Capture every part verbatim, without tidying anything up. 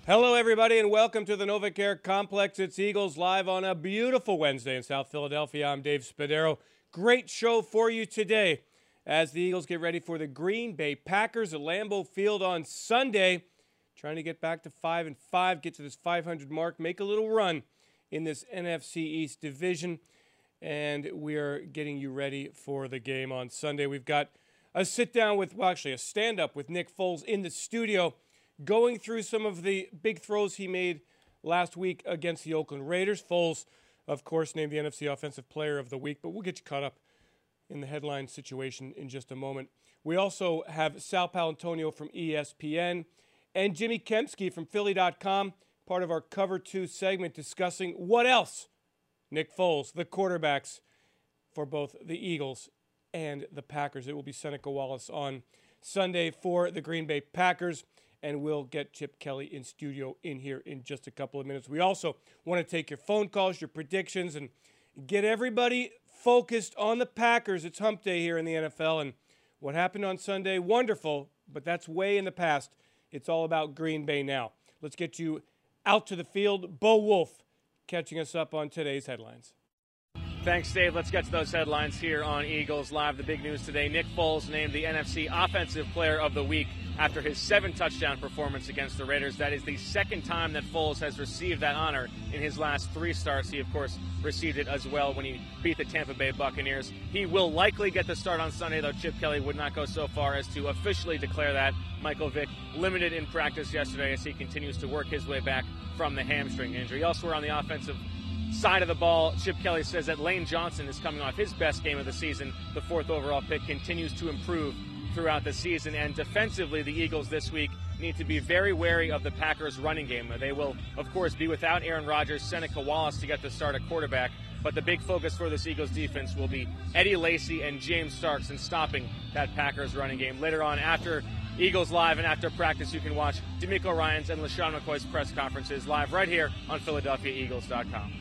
Hello, everybody, and welcome to the NovaCare Complex. It's Eagles Live on a beautiful Wednesday in South Philadelphia. I'm Dave Spadaro. Great show for you today as the Eagles get ready for the Green Bay Packers at Lambeau Field on Sunday. Trying to get back to five and five, get to this five hundred mark, make a little run in this N F C East division. And we are getting you ready for the game on Sunday. We've got a sit-down with, well, actually a stand-up with Nick Foles in the studio, going through some of the big throws he made last week against the Oakland Raiders. Foles, of course, named the N F C Offensive Player of the Week, but we'll get you caught up in the headline situation in just a moment. We also have Sal Paolantonio from E S P N and Jimmy Kempski from Philly dot com, part of our Cover two segment discussing what else? Nick Foles, the quarterbacks for both the Eagles and the Packers. It will be Seneca Wallace on Sunday for the Green Bay Packers. And we'll get Chip Kelly in studio in here in just a couple of minutes. We also want to take your phone calls, your predictions, and get everybody focused on the Packers. It's hump day here in the N F L, and what happened on Sunday, wonderful, but that's way in the past. It's all about Green Bay now. Let's get you out to the field. Bo Wolf catching us up on today's headlines. Thanks, Dave. Let's get to those headlines here on Eagles Live. The big news today, Nick Foles named the N F C Offensive Player of the Week after his seven-touchdown performance against the Raiders. That is the second time that Foles has received that honor in his last three starts. He, of course, received it as well when he beat the Tampa Bay Buccaneers. He will likely get the start on Sunday, though Chip Kelly would not go so far as to officially declare that. Michael Vick limited in practice yesterday as he continues to work his way back from the hamstring injury. Elsewhere on the offensive side of the ball, Chip Kelly says that Lane Johnson is coming off his best game of the season. The fourth overall pick continues to improve throughout the season, and defensively, the Eagles this week need to be very wary of the Packers' running game. They will, of course, be without Aaron Rodgers, Seneca Wallace to get the start at quarterback, but the big focus for this Eagles defense will be Eddie Lacy and James Starks in stopping that Packers running game. Later on, after Eagles Live and after practice, you can watch DeMeco Ryans and LaShawn McCoy's press conferences live right here on Philadelphia Eagles dot com.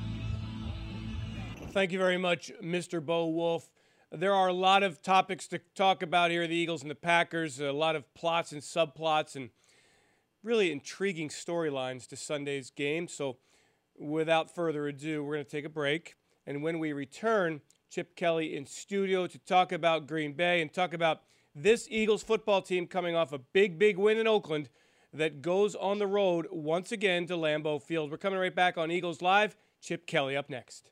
Thank you very much, Mister Bo Wolf. There are a lot of topics to talk about here, the Eagles and the Packers, a lot of plots and subplots and really intriguing storylines to Sunday's game. So without further ado, we're going to take a break. And when we return, Chip Kelly in studio to talk about Green Bay and talk about this Eagles football team coming off a big, big win in Oakland that goes on the road once again to Lambeau Field. We're coming right back on Eagles Live. Chip Kelly up next.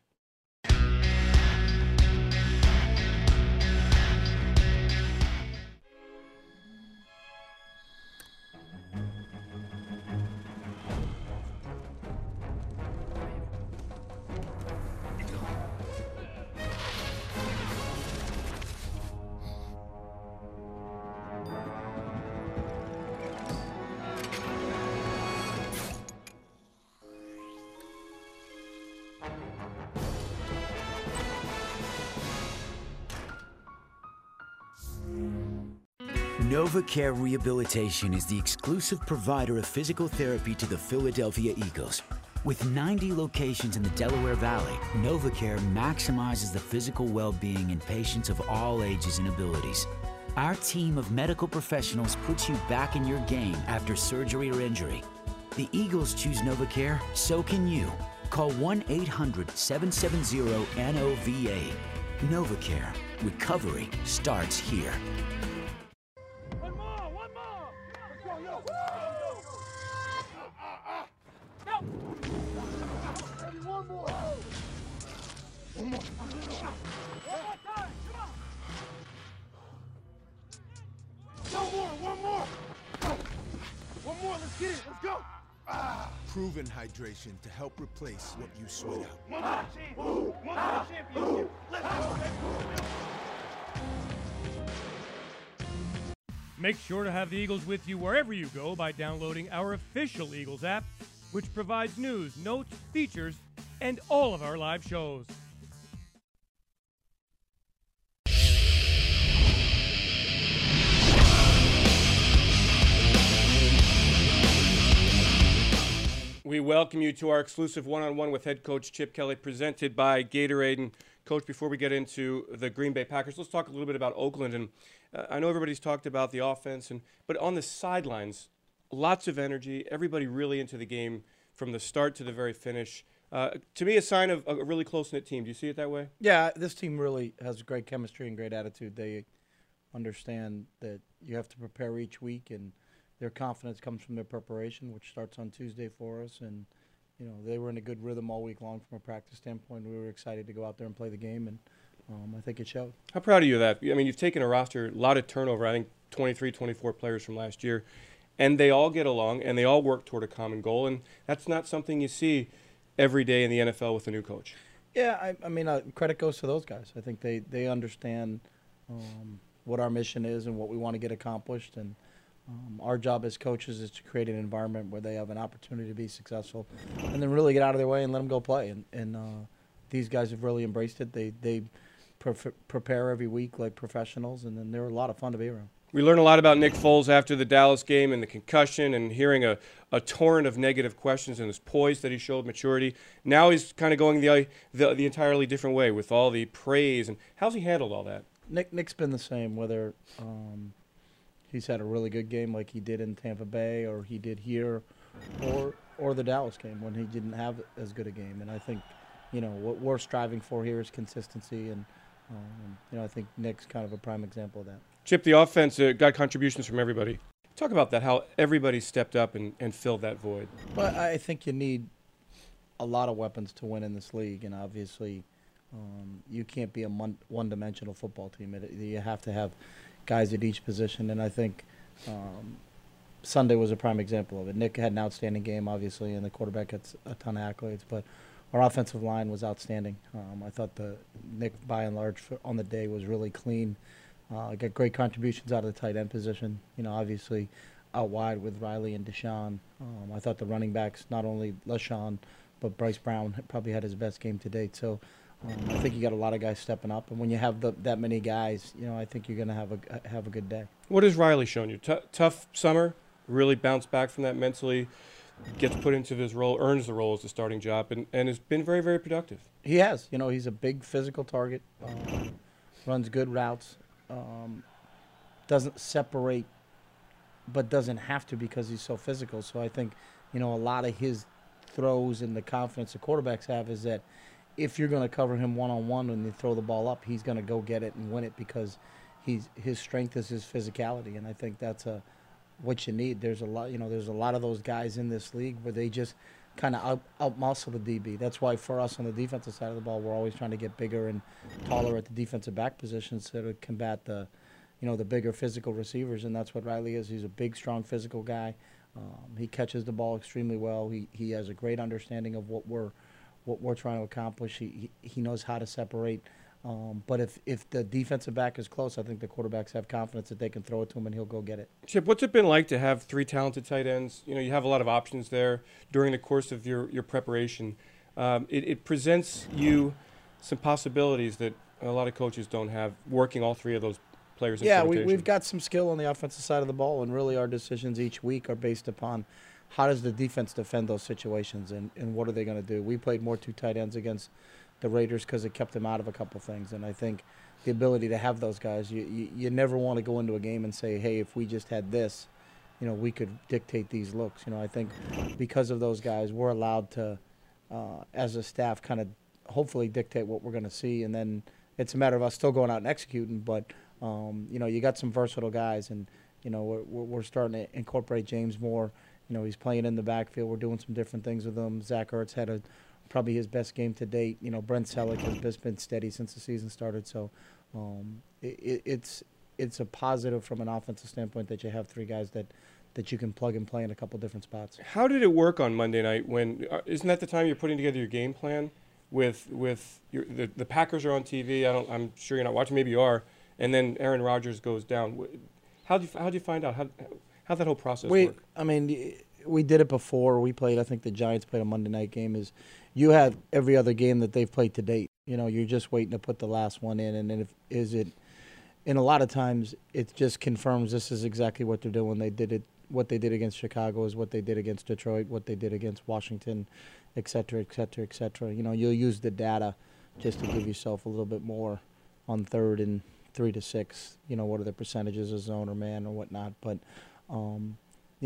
NovaCare Rehabilitation is the exclusive provider of physical therapy to the Philadelphia Eagles. With ninety locations in the Delaware Valley, NovaCare maximizes the physical well-being in patients of all ages and abilities. Our team of medical professionals puts you back in your game after surgery or injury. The Eagles choose NovaCare, so can you. Call one eight hundred, seven seven zero, N O V A. NovaCare. Recovery starts here. Proven hydration to help replace what you sweat out. Make sure to have the Eagles with you wherever you go by downloading our official Eagles app, which provides news, notes, features, and all of our live shows. We welcome you to our exclusive one-on-one with head coach Chip Kelly, presented by Gatorade. And Coach, before we get into the Green Bay Packers, let's talk a little bit about Oakland. And uh, I know everybody's talked about the offense, and but on the sidelines, lots of energy, everybody really into the game from the start to the very finish. Uh, to me, a sign of a really close-knit team. Do you see it that way? Yeah, this team really has great chemistry and great attitude. They understand that you have to prepare each week, and their confidence comes from their preparation, which starts on Tuesday for us. And, you know, they were in a good rhythm all week long from a practice standpoint. We were excited to go out there and play the game, and um, I think it showed. How proud are you of that? I mean, you've taken a roster, a lot of turnover, I think twenty-three, twenty-four players from last year, and they all get along, and they all work toward a common goal, and that's not something you see every day in the N F L with a new coach. Yeah, I, I mean, uh, credit goes to those guys. I think they, they understand um, what our mission is and what we want to get accomplished. And um, our job as coaches is to create an environment where they have an opportunity to be successful and then really get out of their way and let them go play. And, and uh, these guys have really embraced it. They, they pre prepare every week like professionals, and then they're a lot of fun to be around. We learned a lot about Nick Foles after the Dallas game and the concussion and hearing a, a torrent of negative questions and his poise that he showed, maturity. Now he's kind of going the, the the entirely different way with all the praise. And how's he handled all that? Nick, Nick's been the same, whether um, he's had a really good game like he did in Tampa Bay or he did here or, or the Dallas game when he didn't have as good a game. And I think, you know, what we're striving for here is consistency. And, um, you know, I think Nick's kind of a prime example of that. Chip, the offense uh, got contributions from everybody. Talk about that, how everybody stepped up and, and filled that void. Well, I think you need a lot of weapons to win in this league, and obviously um, you can't be a one-dimensional football team. It, you have to have guys at each position, and I think um, Sunday was a prime example of it. Nick had an outstanding game, obviously, and the quarterback gets a ton of accolades, but our offensive line was outstanding. Um, I thought the Nick, by and large, for, on the day was really clean. Uh, got great contributions out of the tight end position. You know, obviously out wide with Riley and Deshaun. Um, I thought the running backs, not only LaShawn, but Bryce Brown probably had his best game to date. So um, I think you got a lot of guys stepping up. And when you have the, that many guys, you know, I think you're going to have a have a good day. What has Riley shown you? T tough summer, really bounced back from that mentally, gets put into this role, earns the role as the starting job, and, and has been very, very productive. He has. You know, he's a big physical target, um, runs good routes. Um, doesn't separate, but doesn't have to because he's so physical. So I think, you know, a lot of his throws and the confidence the quarterbacks have is that if you're going to cover him one-on-one when they throw the ball up, he's going to go get it and win it because he's his strength is his physicality. And I think that's a what you need. There's a lot, you know, there's a lot of those guys in this league where they just kind of out, out-muscle the D B. That's why for us on the defensive side of the ball, we're always trying to get bigger and taller at the defensive back position so to combat the, you know, the bigger physical receivers, and that's what Riley is. He's a big, strong, physical guy. Um, he catches the ball extremely well. He he has a great understanding of what we're what we're trying to accomplish. He he, he knows how to separate. Um, but if, if the defensive back is close, I think the quarterbacks have confidence that they can throw it to him and he'll go get it. Chip, what's it been like to have three talented tight ends? You know, you have a lot of options there during the course of your, your preparation. Um, it, it presents you some possibilities that a lot of coaches don't have, working all three of those players in Yeah, we, rotation. we've got some skill on the offensive side of the ball, and really our decisions each week are based upon how does the defense defend those situations and, and what are they going to do. We played more two tight ends against the Raiders because it kept them out of a couple things, and I think the ability to have those guys, you, you, you never want to go into a game and say, hey, if we just had this, you know, we could dictate these looks. You know, I think because of those guys, we're allowed to, uh, as a staff, kind of hopefully dictate what we're going to see, and then it's a matter of us still going out and executing, but, um, you know, you got some versatile guys, and, you know, we're, we're starting to incorporate James more. You know, he's playing in the backfield. We're doing some different things with him. Zach Ertz had a probably his best game to date. You know, Brent Selleck has just been steady since the season started. So um, it, it's it's a positive from an offensive standpoint that you have three guys that, that you can plug and play in a couple different spots. How did it work on Monday night? When uh, isn't that the time you're putting together your game plan? With with your, the the Packers are on T V. I don't. I'm sure you're not watching. Maybe you are. And then Aaron Rodgers goes down. How do you how do you find out how how that whole process we, work? I mean, we did it before. We played. I think the Giants played a Monday night game. Is you have every other game that they've played to date. You know, you're just waiting to put the last one in, and then if is it, and a lot of times it just confirms this is exactly what they're doing. They did it. What they did against Chicago is what they did against Detroit. What they did against Washington, et cetera, et cetera, et cetera. You know, you'll use the data just to give yourself a little bit more on third and three to six. You know, what are the percentages of zone or man or whatnot. But, um, you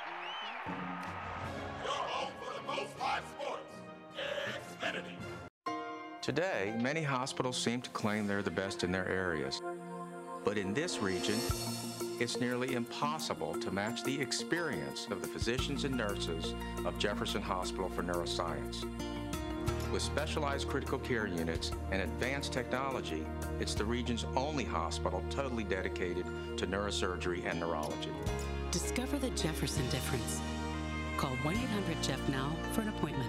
Today, many hospitals seem to claim they're the best in their areas. But in this region, it's nearly impossible to match the experience of the physicians and nurses of Jefferson Hospital for Neuroscience. With specialized critical care units and advanced technology, it's the region's only hospital totally dedicated to neurosurgery and neurology. Discover the Jefferson difference. Call one eight hundred Jeff now for an appointment.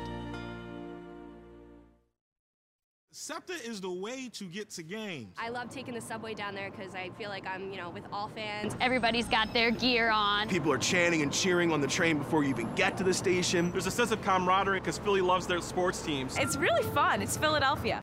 SEPTA is the way to get to games. I love taking the subway down there because I feel like I'm, you know, with all fans. Everybody's got their gear on. People are chanting and cheering on the train before you even get to the station. There's a sense of camaraderie because Philly loves their sports teams. It's really fun. It's Philadelphia.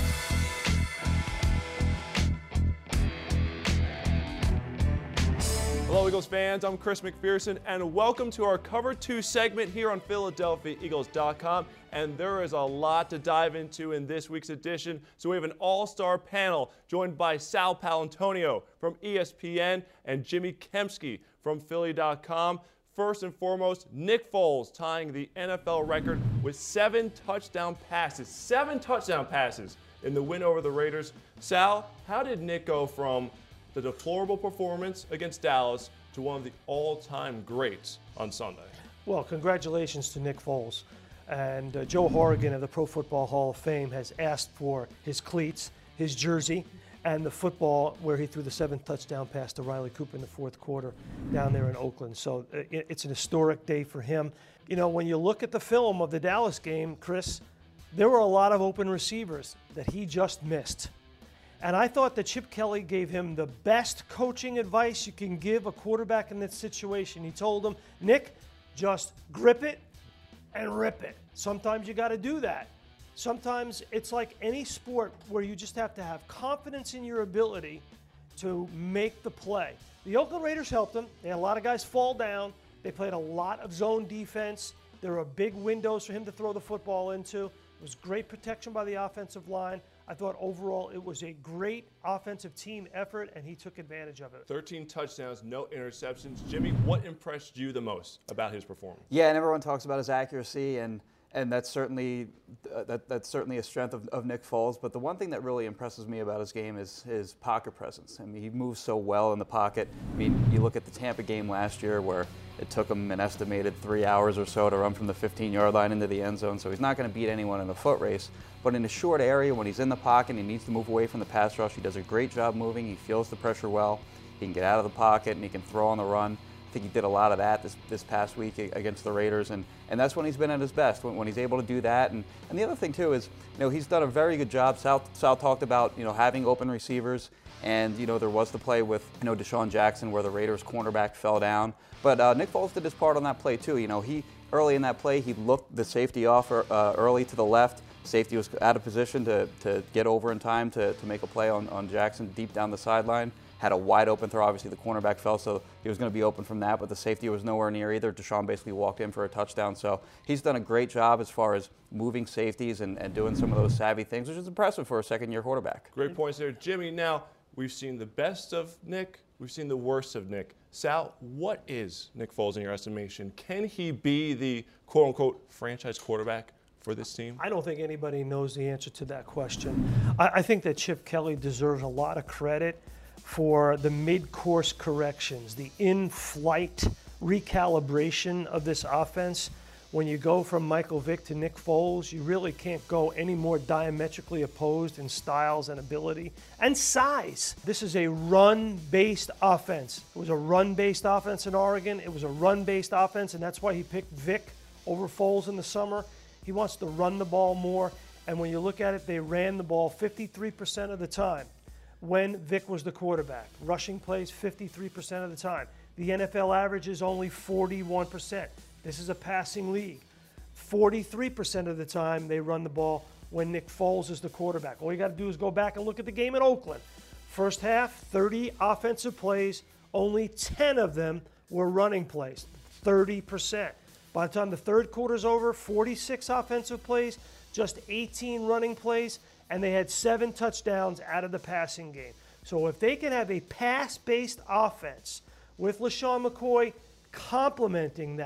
Hello, Eagles fans. I'm Chris McPherson, and welcome to our Cover two segment here on Philadelphia Eagles dot com. And there is a lot to dive into in this week's edition. So we have an all-star panel joined by Sal Paolantonio from E S P N and Jimmy Kempski from Philly dot com. First and foremost, Nick Foles tying the N F L record with seven touchdown passes. Seven touchdown passes in the win over the Raiders. Sal, how did Nick go from the deplorable performance against Dallas to one of the all-time greats on Sunday? Well, congratulations to Nick Foles. And uh, Joe Horrigan of the Pro Football Hall of Fame has asked for his cleats, his jersey, and the football where he threw the seventh touchdown pass to Riley Cooper in the fourth quarter down there in Oakland. So uh, it, it's an historic day for him. You know, when you look at the film of the Dallas game, Chris, there were a lot of open receivers that he just missed. And I thought that Chip Kelly gave him the best coaching advice you can give a quarterback in that situation. He told him, Nick, just grip it and rip it. Sometimes you got to do that. Sometimes it's like any sport where you just have to have confidence in your ability to make the play. The Oakland Raiders helped them. They had a lot of guys fall down. They played a lot of zone defense. There were big windows for him to throw the football into. It was great protection by the offensive line. I thought overall it was a great offensive team effort, and he took advantage of it. thirteen touchdowns, no interceptions. Jimmy, what impressed you the most about his performance? Yeah, and everyone talks about his accuracy, and and that's certainly uh, that that's certainly a strength of, of Nick Foles. But the one thing that really impresses me about his game is his pocket presence. I mean, he moves so well in the pocket. I mean, you look at the Tampa game last year where it took him an estimated three hours or so to run from the fifteen-yard line into the end zone. So he's not going to beat anyone in a foot race. But in a short area, when he's in the pocket and he needs to move away from the pass rush, he does a great job moving. He feels the pressure well. He can get out of the pocket and he can throw on the run. I think he did a lot of that this, this past week against the Raiders, and, and that's when he's been at his best, when, when he's able to do that. And, and the other thing, too, is you know he's done a very good job. Sal, Sal talked about you know having open receivers, and you know there was the play with you know Deshaun Jackson where the Raiders cornerback fell down. But uh, Nick Foles did his part on that play, too. You know, he early in that play, he looked the safety off uh, early to the left. Safety was out of position to, to get over in time to, to make a play on, on Jackson deep down the sideline. Had a wide open throw. Obviously, the cornerback fell, so he was going to be open from that, but the safety was nowhere near either. Deshaun basically walked in for a touchdown. So he's done a great job as far as moving safeties and, and doing some of those savvy things, which is impressive for a second-year quarterback. Great points there. Jimmy, now we've seen the best of Nick. We've seen the worst of Nick. Sal, what is Nick Foles in your estimation? Can he be the quote-unquote franchise quarterback for this team? I don't think anybody knows the answer to that question. I, I think that Chip Kelly deserves a lot of credit for the mid-course corrections, the in-flight recalibration of this offense. When you go from Michael Vick to Nick Foles, you really can't go any more diametrically opposed in styles and ability and size. This is a run-based offense. It was a run-based offense in Oregon. It was a run-based offense, and that's why he picked Vick over Foles in the summer. He wants to run the ball more, and when you look at it, they ran the ball fifty-three percent of the time when Vick was the quarterback. Rushing plays fifty-three percent of the time. The N F L average is only forty-one percent. This is a passing league. forty-three percent of the time they run the ball when Nick Foles is the quarterback. All you got to do is go back and look at the game in Oakland. First half, thirty offensive plays, only ten of them were running plays, thirty percent. By the time the third quarter's over, forty-six offensive plays, just eighteen running plays, and they had seven touchdowns out of the passing game. So if they can have a pass-based offense with LaShawn McCoy complementing that,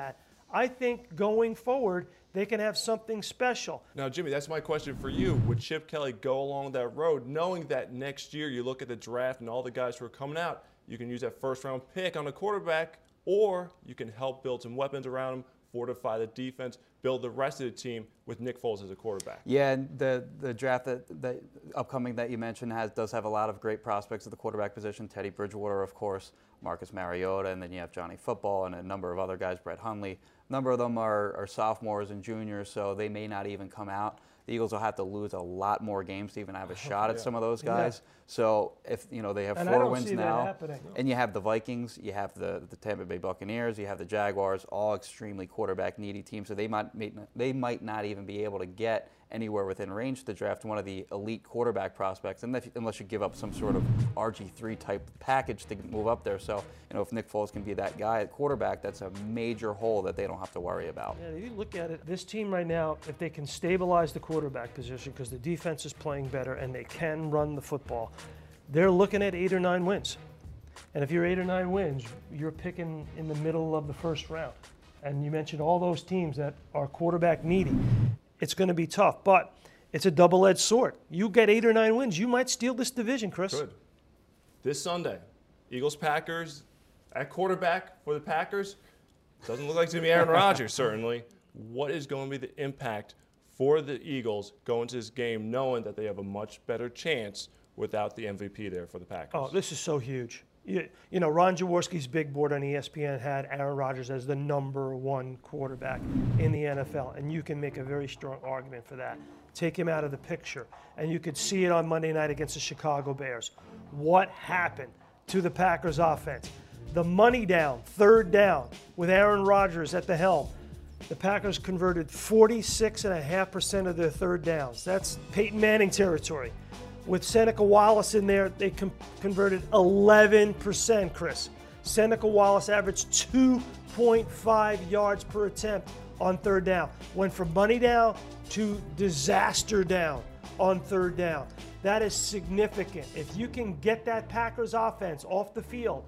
I think going forward, they can have something special. Now, Jimmy, that's my question for you. Would Chip Kelly go along that road, knowing that next year you look at the draft and all the guys who are coming out, you can use that first-round pick on a quarterback, or you can help build some weapons around him, fortify the defense, build the rest of the team with Nick Foles as a quarterback? Yeah, and the the draft that, that upcoming that you mentioned has does have a lot of great prospects at the quarterback position. Teddy Bridgewater, of course, Marcus Mariota, and then you have Johnny Football and a number of other guys, Brett Hundley. A number of them are, are sophomores and juniors, so they may not even come out. The Eagles will have to lose a lot more games to even have a shot at yeah. some of those guys. Yeah. So if you know they have and four I don't wins see now, that happening. and you have the Vikings, you have the the Tampa Bay Buccaneers, you have the Jaguars, all extremely quarterback needy teams. So they might they might not even be able to get anywhere within range to draft one of the elite quarterback prospects, unless you give up some sort of R G three type package to move up there. So, you know, if Nick Foles can be that guy at quarterback, that's a major hole that they don't have to worry about. Yeah, if you look at it, this team right now, if they can stabilize the quarterback position because the defense is playing better and they can run the football, they're looking at eight or nine wins. And if you're eight or nine wins, you're picking in the middle of the first round. And you mentioned all those teams that are quarterback needy. It's going to be tough, but it's a double-edged sword. You get eight or nine wins, you might steal this division, Chris. Good. This Sunday, Eagles-Packers at quarterback for the Packers. Doesn't look like it's going to be Aaron Rodgers, certainly. What is going to be the impact for the Eagles going to this game knowing that they have a much better chance without the M V P there for the Packers? Oh, this is so huge. You, you know, Ron Jaworski's big board on E S P N had Aaron Rodgers as the number one quarterback in the N F L, and you can make a very strong argument for that. Take him out of the picture, and you could see it on Monday night against the Chicago Bears. What happened to the Packers offense? The money down, third down, with Aaron Rodgers at the helm. The Packers converted forty-six point five percent of their third downs. That's Peyton Manning territory. With Seneca Wallace in there, they com- converted eleven percent, Chris. Seneca Wallace averaged two point five yards per attempt on third down. Went from money down to disaster down on third down. That is significant. If you can get that Packers offense off the field,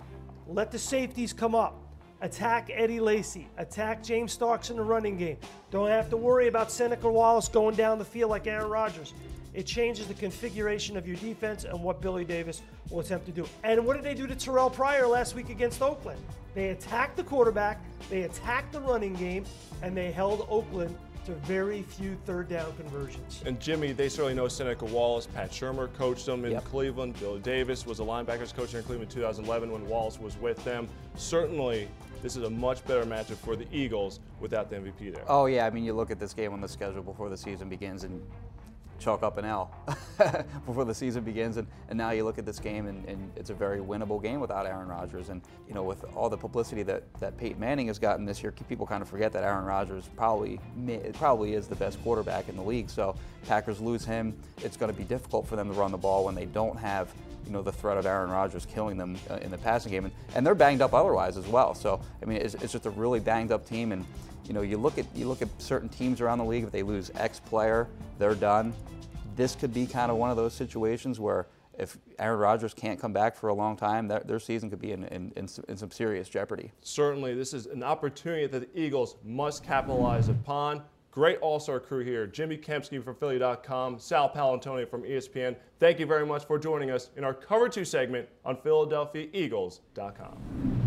let the safeties come up, attack Eddie Lacy, attack James Starks in the running game. Don't have to worry about Seneca Wallace going down the field like Aaron Rodgers. It changes the configuration of your defense and what Billy Davis will attempt to do. And what did they do to Terrell Pryor last week against Oakland? They attacked the quarterback, they attacked the running game, and they held Oakland to very few third down conversions. And Jimmy, they certainly know Seneca Wallace. Pat Shurmur coached them in yep. Cleveland. Billy Davis was a linebackers coach in Cleveland in two thousand eleven when Wallace was with them. Certainly, this is a much better matchup for the Eagles without the M V P there. Oh, yeah. I mean, you look at this game on the schedule before the season begins and chalk up an L before the season begins, and, and now you look at this game and, and it's a very winnable game without Aaron Rodgers. And you know, with all the publicity that, that Peyton Manning has gotten this year, people kind of forget that Aaron Rodgers probably probably is the best quarterback in the league. So Packers lose him, it's going to be difficult for them to run the ball when they don't have you know the threat of Aaron Rodgers killing them uh, in the passing game, and, and they're banged up otherwise as well. So I mean, it's, it's just a really banged up team. And you know, you look at you look at certain teams around the league. If they lose X player, they're done. This could be kind of one of those situations where if Aaron Rodgers can't come back for a long time, their, their season could be in, in, in, in some serious jeopardy. Certainly, this is an opportunity that the Eagles must capitalize upon. Great all-star crew here. Jimmy Kempski from Philly dot com, Sal Paolantonio from E S P N. Thank you very much for joining us in our Cover two segment on Philadelphia Eagles dot com.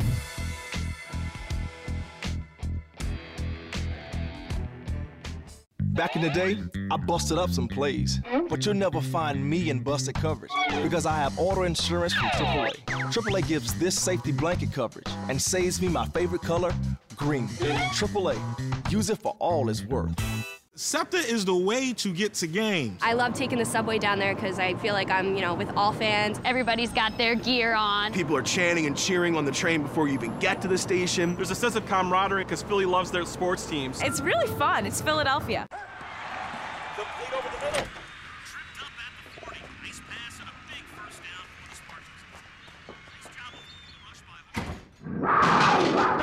Back in the day, I busted up some plays, but you'll never find me in busted coverage because I have auto insurance from triple A. triple A gives this safety blanket coverage and saves me my favorite color, green. triple A, use it for all it's worth. SEPTA is the way to get to games. I love taking the subway down there because I feel like I'm, you know, with all fans. Everybody's got their gear on. People are chanting and cheering on the train before you even get to the station. There's a sense of camaraderie because Philly loves their sports teams. It's really fun. It's Philadelphia. Complete over the middle. Tripped up at the forty. Nice pass and a big first down for the Spartans. Nice job opening the rush by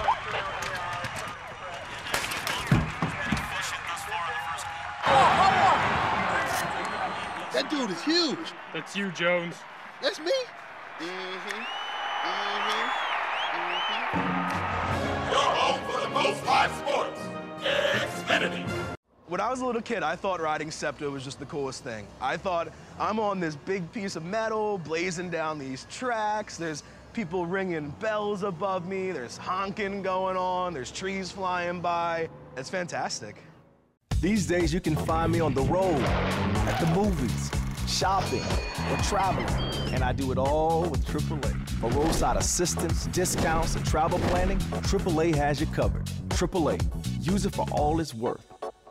That dude is huge. That's you, Jones. That's me. Mm-hmm. Mm-hmm. Mm-hmm. You're home for the Most live sports. Xfinity. When I was a little kid, I thought riding SEPTA was just the coolest thing. I thought, I'm on this big piece of metal, blazing down these tracks. There's people ringing bells above me. There's honking going on. There's trees flying by. It's fantastic. These days, you can find me on the road, at the movies, shopping, or traveling. And I do it all with triple A. For roadside assistance, discounts, and travel planning, triple A has you covered. triple A. Use it for all it's worth.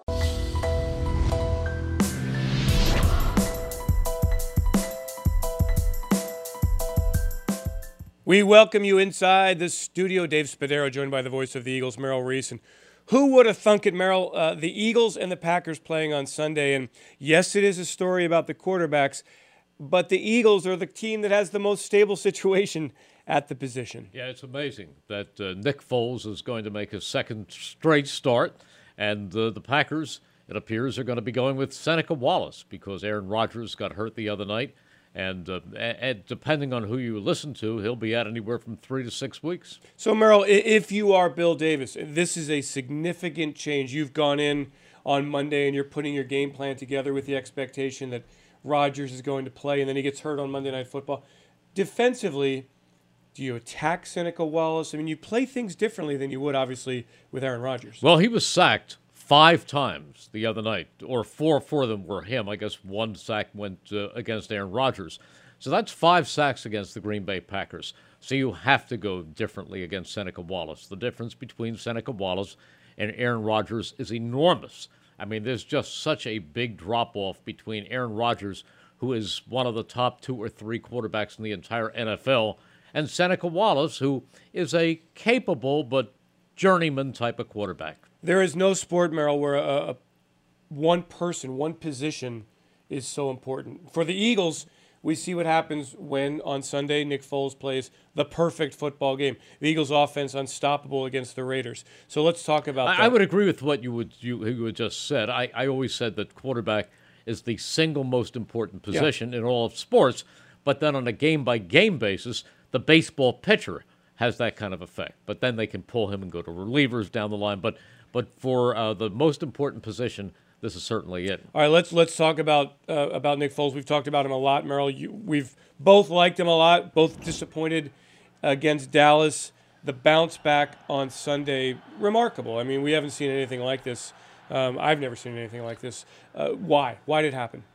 We welcome you inside the studio. Dave Spadaro, joined by the voice of the Eagles, Merrill Reese. And who would have thunk it, Merrill? Uh, the Eagles and the Packers playing on Sunday. And yes, it is a story about the quarterbacks, but the Eagles are the team that has the most stable situation at the position. Yeah, it's amazing that uh, Nick Foles is going to make his second straight start. And uh, the Packers, it appears, are going to be going with Seneca Wallace because Aaron Rodgers got hurt the other night. And, uh, and depending on who you listen to, he'll be out anywhere from three to six weeks. So, Merrill, if you are Bill Davis, this is a significant change. You've gone in on Monday and you're putting your game plan together with the expectation that Rodgers is going to play, and then he gets hurt on Monday Night Football. Defensively, do you attack Seneca Wallace? I mean, you play things differently than you would, obviously, with Aaron Rodgers. Well, he was sacked five times the other night, or four for them were him. I guess one sack went uh, against Aaron Rodgers. So that's five sacks against the Green Bay Packers. So you have to go differently against Seneca Wallace. The difference between Seneca Wallace and Aaron Rodgers is enormous. I mean, there's just such a big drop-off between Aaron Rodgers, who is one of the top two or three quarterbacks in the entire N F L, and Seneca Wallace, who is a capable but journeyman type of quarterback. There is no sport, Merrill, where a, a one person, one position is so important. For the Eagles, we see what happens when on Sunday Nick Foles plays the perfect football game. The Eagles' offense unstoppable against the Raiders. So let's talk about I, that. I would agree with what you would you, you had just said. I, I always said that quarterback is the single most important position yeah. in all of sports, but then on a game-by-game basis, the baseball pitcher has that kind of effect. But then they can pull him and go to relievers down the line. But But for uh, the most important position, this is certainly it. All right, let's let's talk about uh, about Nick Foles. We've talked about him a lot, Merrill. You, we've both liked him a lot, both disappointed against Dallas. The bounce back on Sunday, remarkable. I mean, we haven't seen anything like this. Um, I've never seen anything like this. Uh, why? Why did it happen?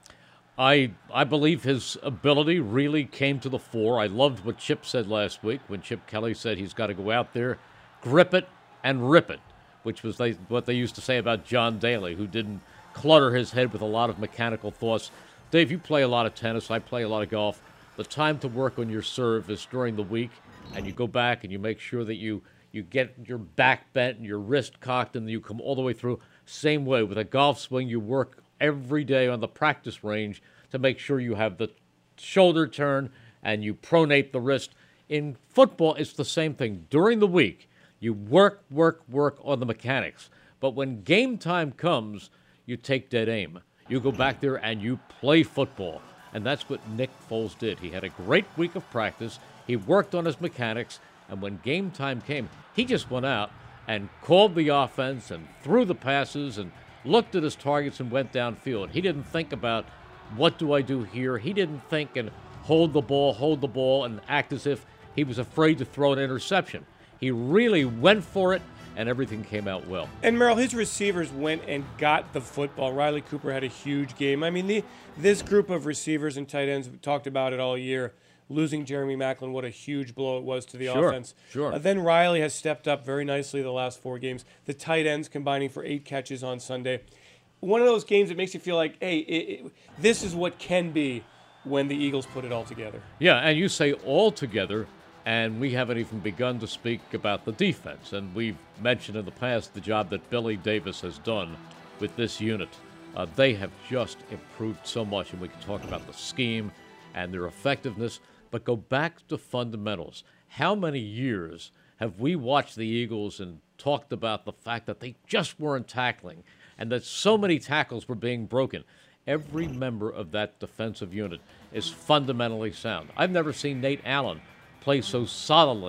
I I believe his ability really came to the fore. I loved what Chip said last week when Chip Kelly said he's got to go out there, grip it, and rip it, which was they, what they used to say about John Daly, who didn't clutter his head with a lot of mechanical thoughts. Dave, you play a lot of tennis. I play a lot of golf. The time to work on your serve is during the week, and you go back and you make sure that you, you get your back bent and your wrist cocked, and you come all the way through. Same way with a golf swing, you work every day on the practice range to make sure you have the shoulder turn and you pronate the wrist. In football, it's the same thing. During the week, you work, work, work on the mechanics. But when game time comes, you take dead aim. You go back there and you play football. And that's what Nick Foles did. He had a great week of practice. He worked on his mechanics. And when game time came, he just went out and called the offense and threw the passes and looked at his targets and went downfield. He didn't think about, what do I do here? He didn't think and hold the ball, hold the ball, and act as if he was afraid to throw an interception. He really went for it, and everything came out well. And Merrill, his receivers went and got the football. Riley Cooper had a huge game. I mean, the, this group of receivers and tight ends, we talked about it all year. Losing Jeremy Maclin, what a huge blow it was to the sure, offense. Sure. Uh, then Riley has stepped up very nicely the last four games. The tight ends combining for eight catches on Sunday. One of those games that makes you feel like, hey, it, it, this is what can be when the Eagles put it all together. Yeah, and you say all together, and we haven't even begun to speak about the defense. And we've mentioned in the past the job that Billy Davis has done with this unit. Uh, they have just improved so much, and we can talk about the scheme and their effectiveness. But go back to fundamentals. How many years have we watched the Eagles and talked about the fact that they just weren't tackling and that so many tackles were being broken? Every member of that defensive unit is fundamentally sound. I've never seen Nate Allen play so solidly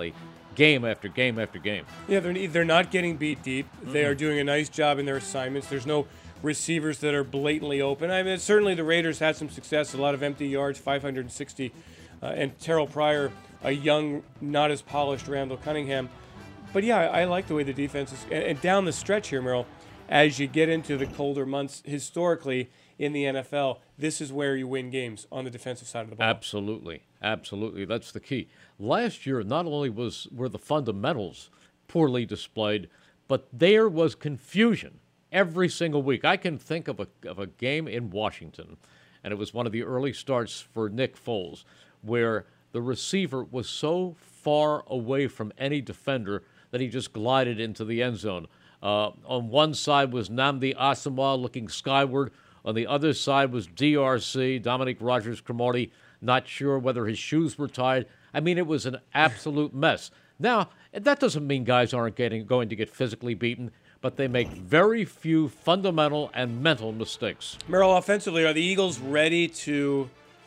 game after game after game. Yeah, they're, they're not getting beat deep. They Mhm. are doing a nice job in their assignments. There's no receivers that are blatantly open. I mean, certainly the Raiders had some success, a lot of empty yards, five hundred sixty, uh, and Terrell Pryor, a young, not as polished Randall Cunningham. But yeah, I, I like the way the defense is. And, and down the stretch here, Merrill, as you get into the colder months, historically in the N F L, this is where you win games on the defensive side of the ball. Absolutely, absolutely. That's the key. Last year, not only was were the fundamentals poorly displayed, but there was confusion every single week. I can think of a of a game in Washington, and it was one of the early starts for Nick Foles, where the receiver was so far away from any defender that he just glided into the end zone. Uh, on one side was Nnamdi Asomugha looking skyward. On the other side was D R C, Dominique Rodgers-Cromartie, not sure whether his shoes were tied. I mean, it was an absolute mess. Now, that doesn't mean guys aren't getting going to get physically beaten, but they make very few fundamental and mental mistakes. Merrill, offensively, are the Eagles ready to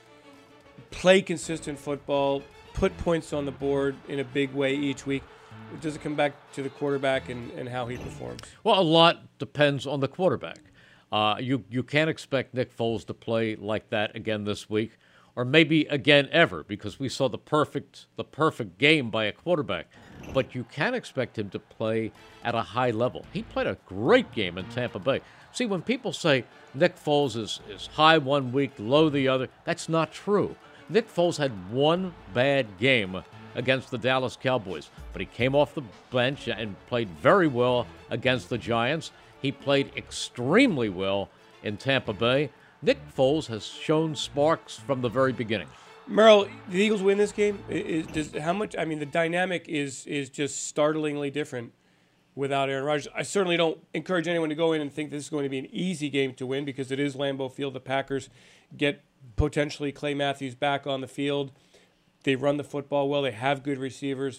play consistent football, put points on the board in a big way each week? Does it come back to the quarterback and, and how he performs? Well, a lot depends on the quarterback. Uh, you, you can't expect Nick Foles to play like that again this week, or maybe again ever, because we saw the perfect the perfect game by a quarterback. But you can expect him to play at a high level. He played a great game in Tampa Bay. See, when people say Nick Foles is, is high one week, low the other, that's not true. Nick Foles had one bad game against the Dallas Cowboys, but he came off the bench and played very well against the Giants. He played extremely well in Tampa Bay. Nick Foles has shown sparks from the very beginning. Merrill, the Eagles win this game. Is, does, how much? I mean, the dynamic is is just startlingly different without Aaron Rodgers. I certainly don't encourage anyone to go in and think this is going to be an easy game to win, because it is Lambeau Field. The Packers get potentially Clay Matthews back on the field. They run the football well. They have good receivers.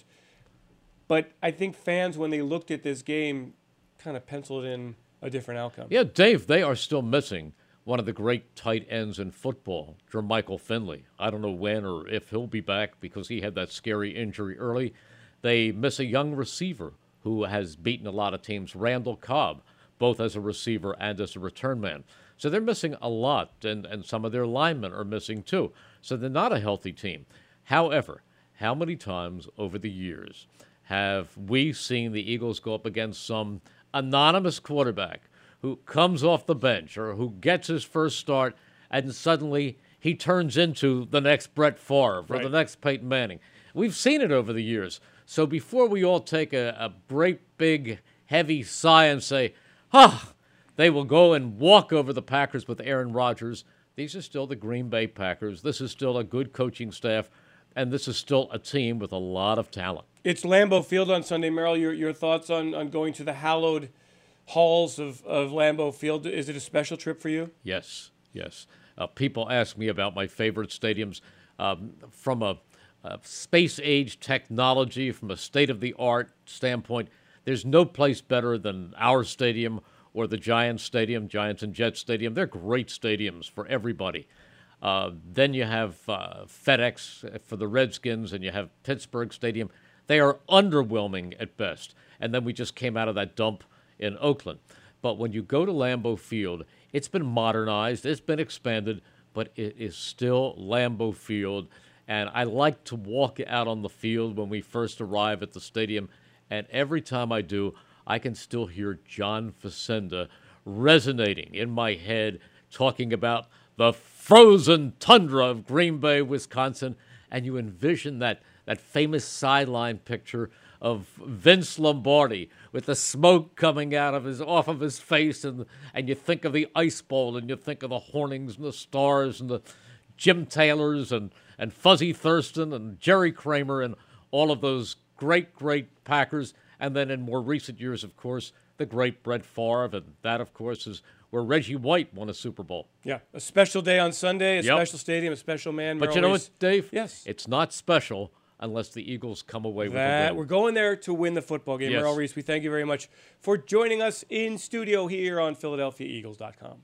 But I think fans, when they looked at this game, kind of penciled in a different outcome. Yeah, Dave, they are still missing one of the great tight ends in football, Jermichael Finley. I don't know when or if he'll be back because he had that scary injury early. They miss a young receiver who has beaten a lot of teams, Randall Cobb, both as a receiver and as a return man. So they're missing a lot, and, and some of their linemen are missing too. So they're not a healthy team. However, how many times over the years have we seen the Eagles go up against some anonymous quarterback who comes off the bench or who gets his first start, and suddenly he turns into the next Brett Favre or Right. the next Peyton Manning? We've seen it over the years. So before we all take a, a great big heavy sigh and say, ah, they will go and walk over the Packers with Aaron Rodgers, these are still the Green Bay Packers. This is still a good coaching staff, and this is still a team with a lot of talent. It's Lambeau Field on Sunday. Merrill, your, your thoughts on, on going to the hallowed halls of, of Lambeau Field? Is it a special trip for you? Yes, yes. Uh, people ask me about my favorite stadiums. Um, from a, a space-age technology, from a state-of-the-art standpoint, there's no place better than our stadium or the Giants Stadium, Giants and Jets Stadium. They're great stadiums for everybody. Uh, then you have uh, FedEx for the Redskins, and you have Pittsburgh Stadium. They are underwhelming at best. And then we just came out of that dump in Oakland. But when you go to Lambeau Field, it's been modernized, it's been expanded, but it is still Lambeau Field. And I like to walk out on the field when we first arrive at the stadium, and every time I do, I can still hear John Facenda resonating in my head, talking about the frozen tundra of Green Bay, Wisconsin, and you envision that, that famous sideline picture of Vince Lombardi with the smoke coming out of his off of his face, and and you think of the Ice Bowl, and you think of the Hornings and the Stars and the Jim Taylors and, and Fuzzy Thurston and Jerry Kramer and all of those great, great Packers. And then in more recent years, of course, the great Brett Favre, and that, of course, is where Reggie White won a Super Bowl. Yeah, a special day on Sunday, a Yep. special stadium, a special man. But Merrill you know Reese. what, Dave? Yes. It's not special unless the Eagles come away with a That, win. we're going there to win the football game. Yes. Merrill Reese, we thank you very much for joining us in studio here on Philadelphia Eagles dot com.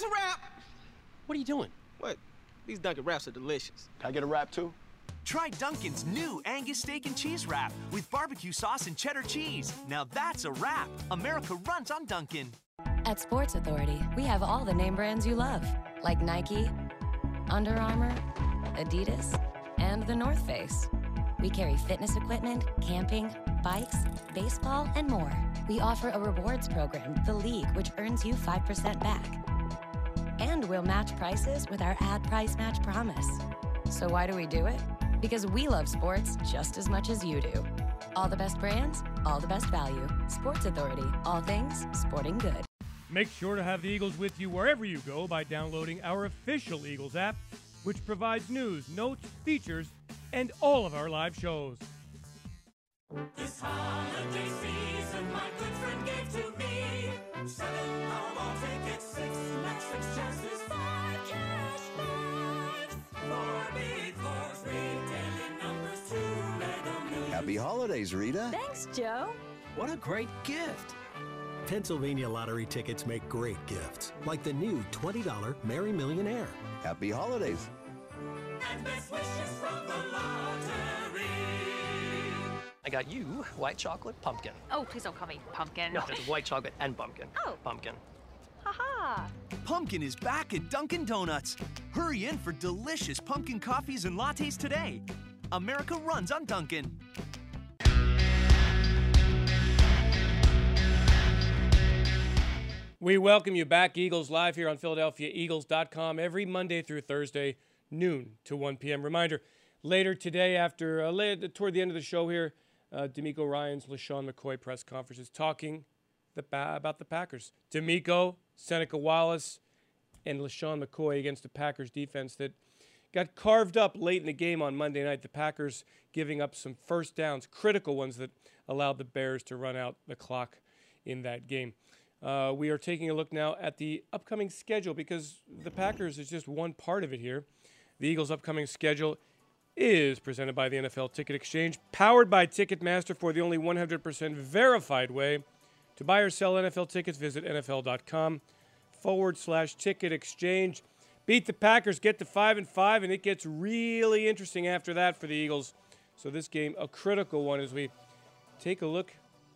That's a wrap. What are you doing? What? These Dunkin' wraps are delicious. Can I get a wrap too? Try Dunkin's new Angus steak and cheese wrap with barbecue sauce and cheddar cheese. Now that's a wrap. America runs on Dunkin'. At Sports Authority, we have all the name brands you love, like Nike, Under Armour, Adidas, and The North Face. We carry fitness equipment, camping, bikes, baseball, and more. We offer a rewards program, The League, which earns you five percent back. And we'll match prices with our ad price match promise. So why do we do it? Because we love sports just as much as you do. All the best brands, all the best value. Sports Authority, all things sporting good. Make sure to have the Eagles with you wherever you go by downloading our official Eagles app, which provides news, notes, features, and all of our live shows. This holiday season, my good friend gave to me seven Powerball tickets, six Netflix chances, five cash fives, four big fours, three daily numbers, two Lego millions. Happy holidays, Rita. Thanks, Joe. What a great gift. Pennsylvania lottery tickets make great gifts, like the new twenty dollar Merry Millionaire. Happy holidays. And best wishes from the lottery. I got you white chocolate pumpkin. Oh, please don't call me pumpkin. No, it's white chocolate and pumpkin. Oh. Pumpkin. Haha. Pumpkin is back at Dunkin' Donuts. Hurry in for delicious pumpkin coffees and lattes today. America runs on Dunkin'. We welcome you back, Eagles Live here on Philadelphia Eagles dot com every Monday through Thursday, noon to one p.m. Reminder, later today, after uh, later, toward the end of the show here, uh, D'Amico Ryan's LaShawn McCoy press conference is talking the ba- about the Packers. D'Amico, Seneca Wallace, and LaShawn McCoy against the Packers defense that got carved up late in the game on Monday night. The Packers giving up some first downs, critical ones that allowed the Bears to run out the clock in that game. Uh, we are taking a look now at the upcoming schedule because the Packers is just one part of it here. The Eagles' upcoming schedule is presented by the N F L Ticket Exchange, powered by Ticketmaster for the only one hundred percent verified way to buy or sell N F L tickets. Visit nfl.com forward slash ticket exchange. Beat the Packers, get to five and five, and it gets really interesting after that for the Eagles. So this game, a critical one as we take a look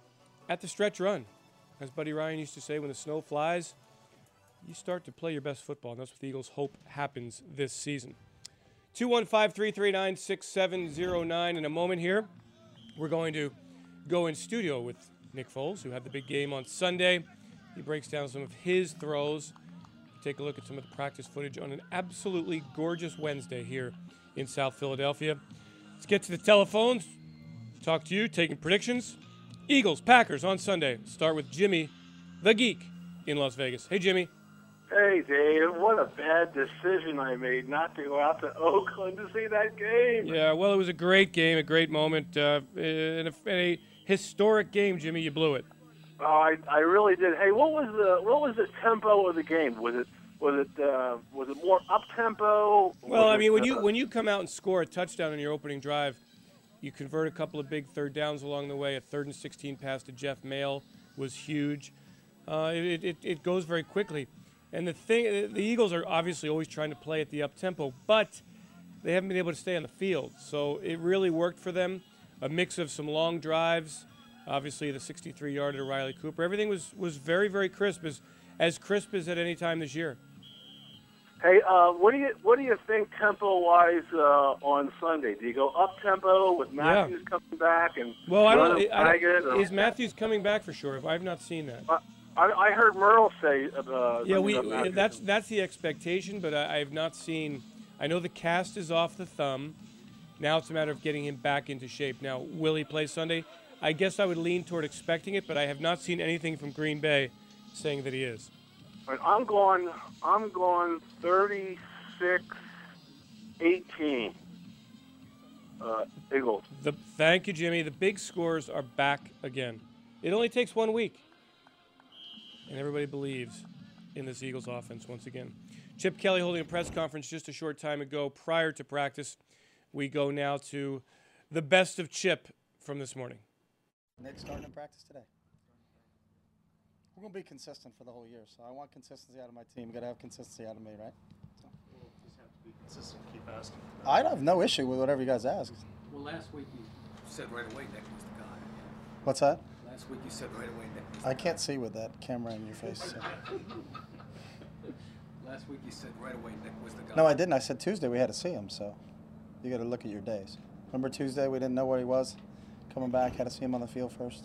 at the stretch run. As Buddy Ryan used to say, when the snow flies, you start to play your best football, and that's what the Eagles hope happens this season. two one five, three three nine, six seven zero nine. In a moment here, we're going to go in studio with Nick Foles, who had the big game on Sunday. He breaks down some of his throws. Take a look at some of the practice footage on an absolutely gorgeous Wednesday here in South Philadelphia. Let's get to the telephones, talk to you, taking predictions. Eagles, Packers on Sunday. Start with Jimmy, the Geek, in Las Vegas. Hey, Jimmy. Hey, Dave. What a bad decision I made not to go out to Oakland to see that game. Yeah, well, it was a great game, a great moment, uh, in, a, in a historic game, Jimmy. You blew it. Oh, I, I really did. Hey, what was the what was the tempo of the game? Was it was it uh, was it more up tempo? Well, I mean, it, when uh, you when you come out and score a touchdown in your opening drive, you convert a couple of big third downs along the way. A third and sixteen pass to Jeff Mail was huge. Uh, it, it, it goes very quickly. And the thing, the Eagles are obviously always trying to play at the up-tempo, but they haven't been able to stay on the field. So it really worked for them. A mix of some long drives, obviously the sixty-three-yarder to Riley Cooper. Everything was, was very, very crisp, as, as crisp as at any time this year. Hey, uh, what do you what do you think tempo wise uh, on Sunday? Do you go up tempo with Matthews Yeah. coming back and Well, I run don't, him I ragged, don't, or- is Matthews coming back for sure? I've not seen that. Uh, I, I heard Merle say. Uh, Yeah, something we about Matthews. that's that's the expectation, but I, I have not seen. I know the cast is off the thumb. Now it's a matter of getting him back into shape. Now, will he play Sunday? I guess I would lean toward expecting it, but I have not seen anything from Green Bay saying that he is. All right, I'm going. I'm going thirty-six eighteen. Uh, Eagles. The, thank you, Jimmy. The big scores are back again. It only takes one week, and everybody believes in this Eagles offense once again. Chip Kelly holding a press conference just a short time ago prior to practice. We go now to the best of Chip from this morning. Nick starting in practice today. We're going to be consistent for the whole year, so I want consistency out of my team. You got to have consistency out of me, right? So. We'll just have to be consistent. Keep asking. I have no issue with whatever you guys ask. Well, last week you said right away Nick was the guy. What's that? Last week you said right away Nick was I can't see with that camera in your face. So. Last week you said right away Nick was the guy. No, I didn't. I said Tuesday we had to see him, so you got to look at your days. Remember Tuesday we didn't know where he was? Coming back, had to see him on the field first.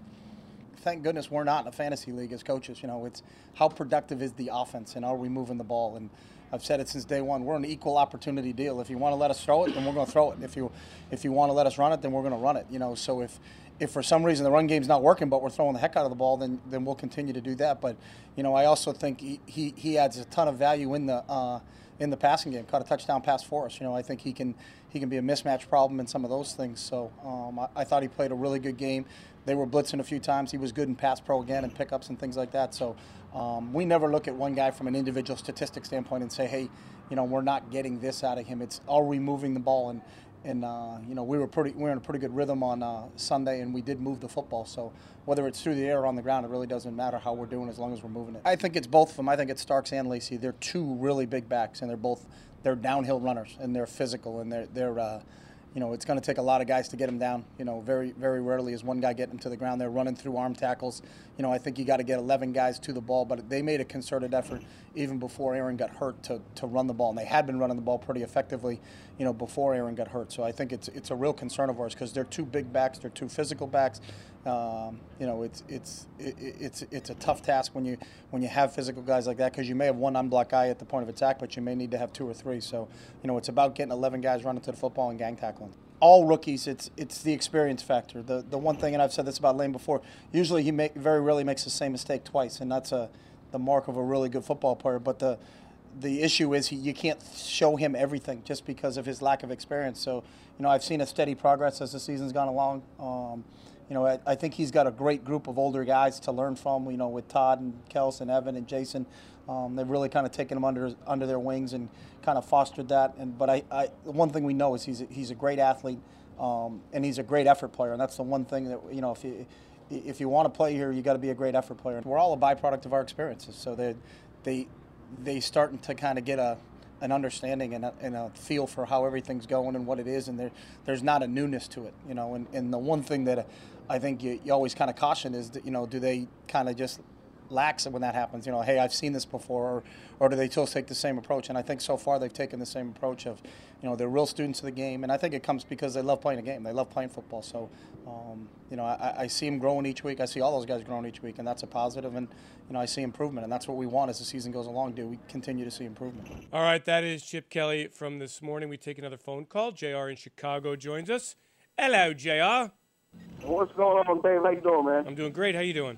Thank goodness we're not in a fantasy league as coaches. You know, it's how productive is the offense and are we moving the ball? And I've said it since day one. We're an equal opportunity deal. If you want to let us throw it, then we're going to throw it. If you if you want to let us run it, then we're going to run it. You know, so if if for some reason the run game's not working, but we're throwing the heck out of the ball, then then we'll continue to do that. But you know, I also think he he, he adds a ton of value in the uh, in the passing game. Caught a touchdown pass for us. You know, I think he can he can be a mismatch problem in some of those things. So um, I, I thought he played a really good game. They were blitzing a few times. He was good in pass pro again and pickups and things like that. So um, we never look at one guy from an individual statistic standpoint and say, hey, you know, we're not getting this out of him. It's are we moving the ball? And and uh, you know, we were pretty we were in a pretty good rhythm on uh, Sunday, and we did move the football. So whether it's through the air or on the ground, it really doesn't matter how we're doing as long as we're moving it. I think it's both of them. I think it's Starks and Lacey. They're two really big backs, and they're both they're downhill runners, and they're physical, and they're they're. Uh, You know, it's going to take a lot of guys to get him down. You know, very, very rarely is one guy getting him to the ground. They're running through arm tackles. You know, I think you got to get eleven guys to the ball, but they made a concerted effort even before Aaron got hurt to, to run the ball. And they had been running the ball pretty effectively, you know, before Aaron got hurt. So I think it's it's a real concern of ours because they're two big backs. They're two physical backs. Um, you know, it's it's it, it's it's a tough task when you when you have physical guys like that because you may have one unblocked guy at the point of attack, but you may need to have two or three. So, you know, it's about getting eleven guys running to the football and gang tackling. All rookies, it's it's the experience factor. The the one thing, and I've said this about Lane before, usually he make, very rarely makes the same mistake twice, and that's a the mark of a really good football player. But the the issue is he, you can't show him everything just because of his lack of experience. So, you know, I've seen a steady progress as the season's gone along. Um, you know, I, I think he's got a great group of older guys to learn from, you know, with Todd and Kels and Evan and Jason. Um, they've really kind of taken him under under their wings and kind of fostered that. And but I, I the one thing we know is he's a, he's a great athlete um, and he's a great effort player. And that's the one thing that, you know, if you if you want to play here, you got to be a great effort player. We're all a byproduct of our experiences. So they they they starting to kind of get a an understanding and a, and a feel for how everything's going and what it is, and there there's not a newness to it, you know. And, and the one thing that I think you, you always kind of caution is that, you know, do they kind of just lax when that happens? You know, hey, I've seen this before, or, or do they still take the same approach? And I think so far they've taken the same approach of, you know, they're real students of the game, and I think it comes because they love playing a game. They love playing football. So, um, you know, I, I see them growing each week. I see all those guys growing each week, and that's a positive. And, you know, I see improvement, and that's what we want as the season goes along. Do we continue to see improvement? All right, that is Chip Kelly from this morning. We take another phone call. J R in Chicago joins us. Hello, J R. What's going on, Dave? How you doing, man? I'm doing great. How you doing?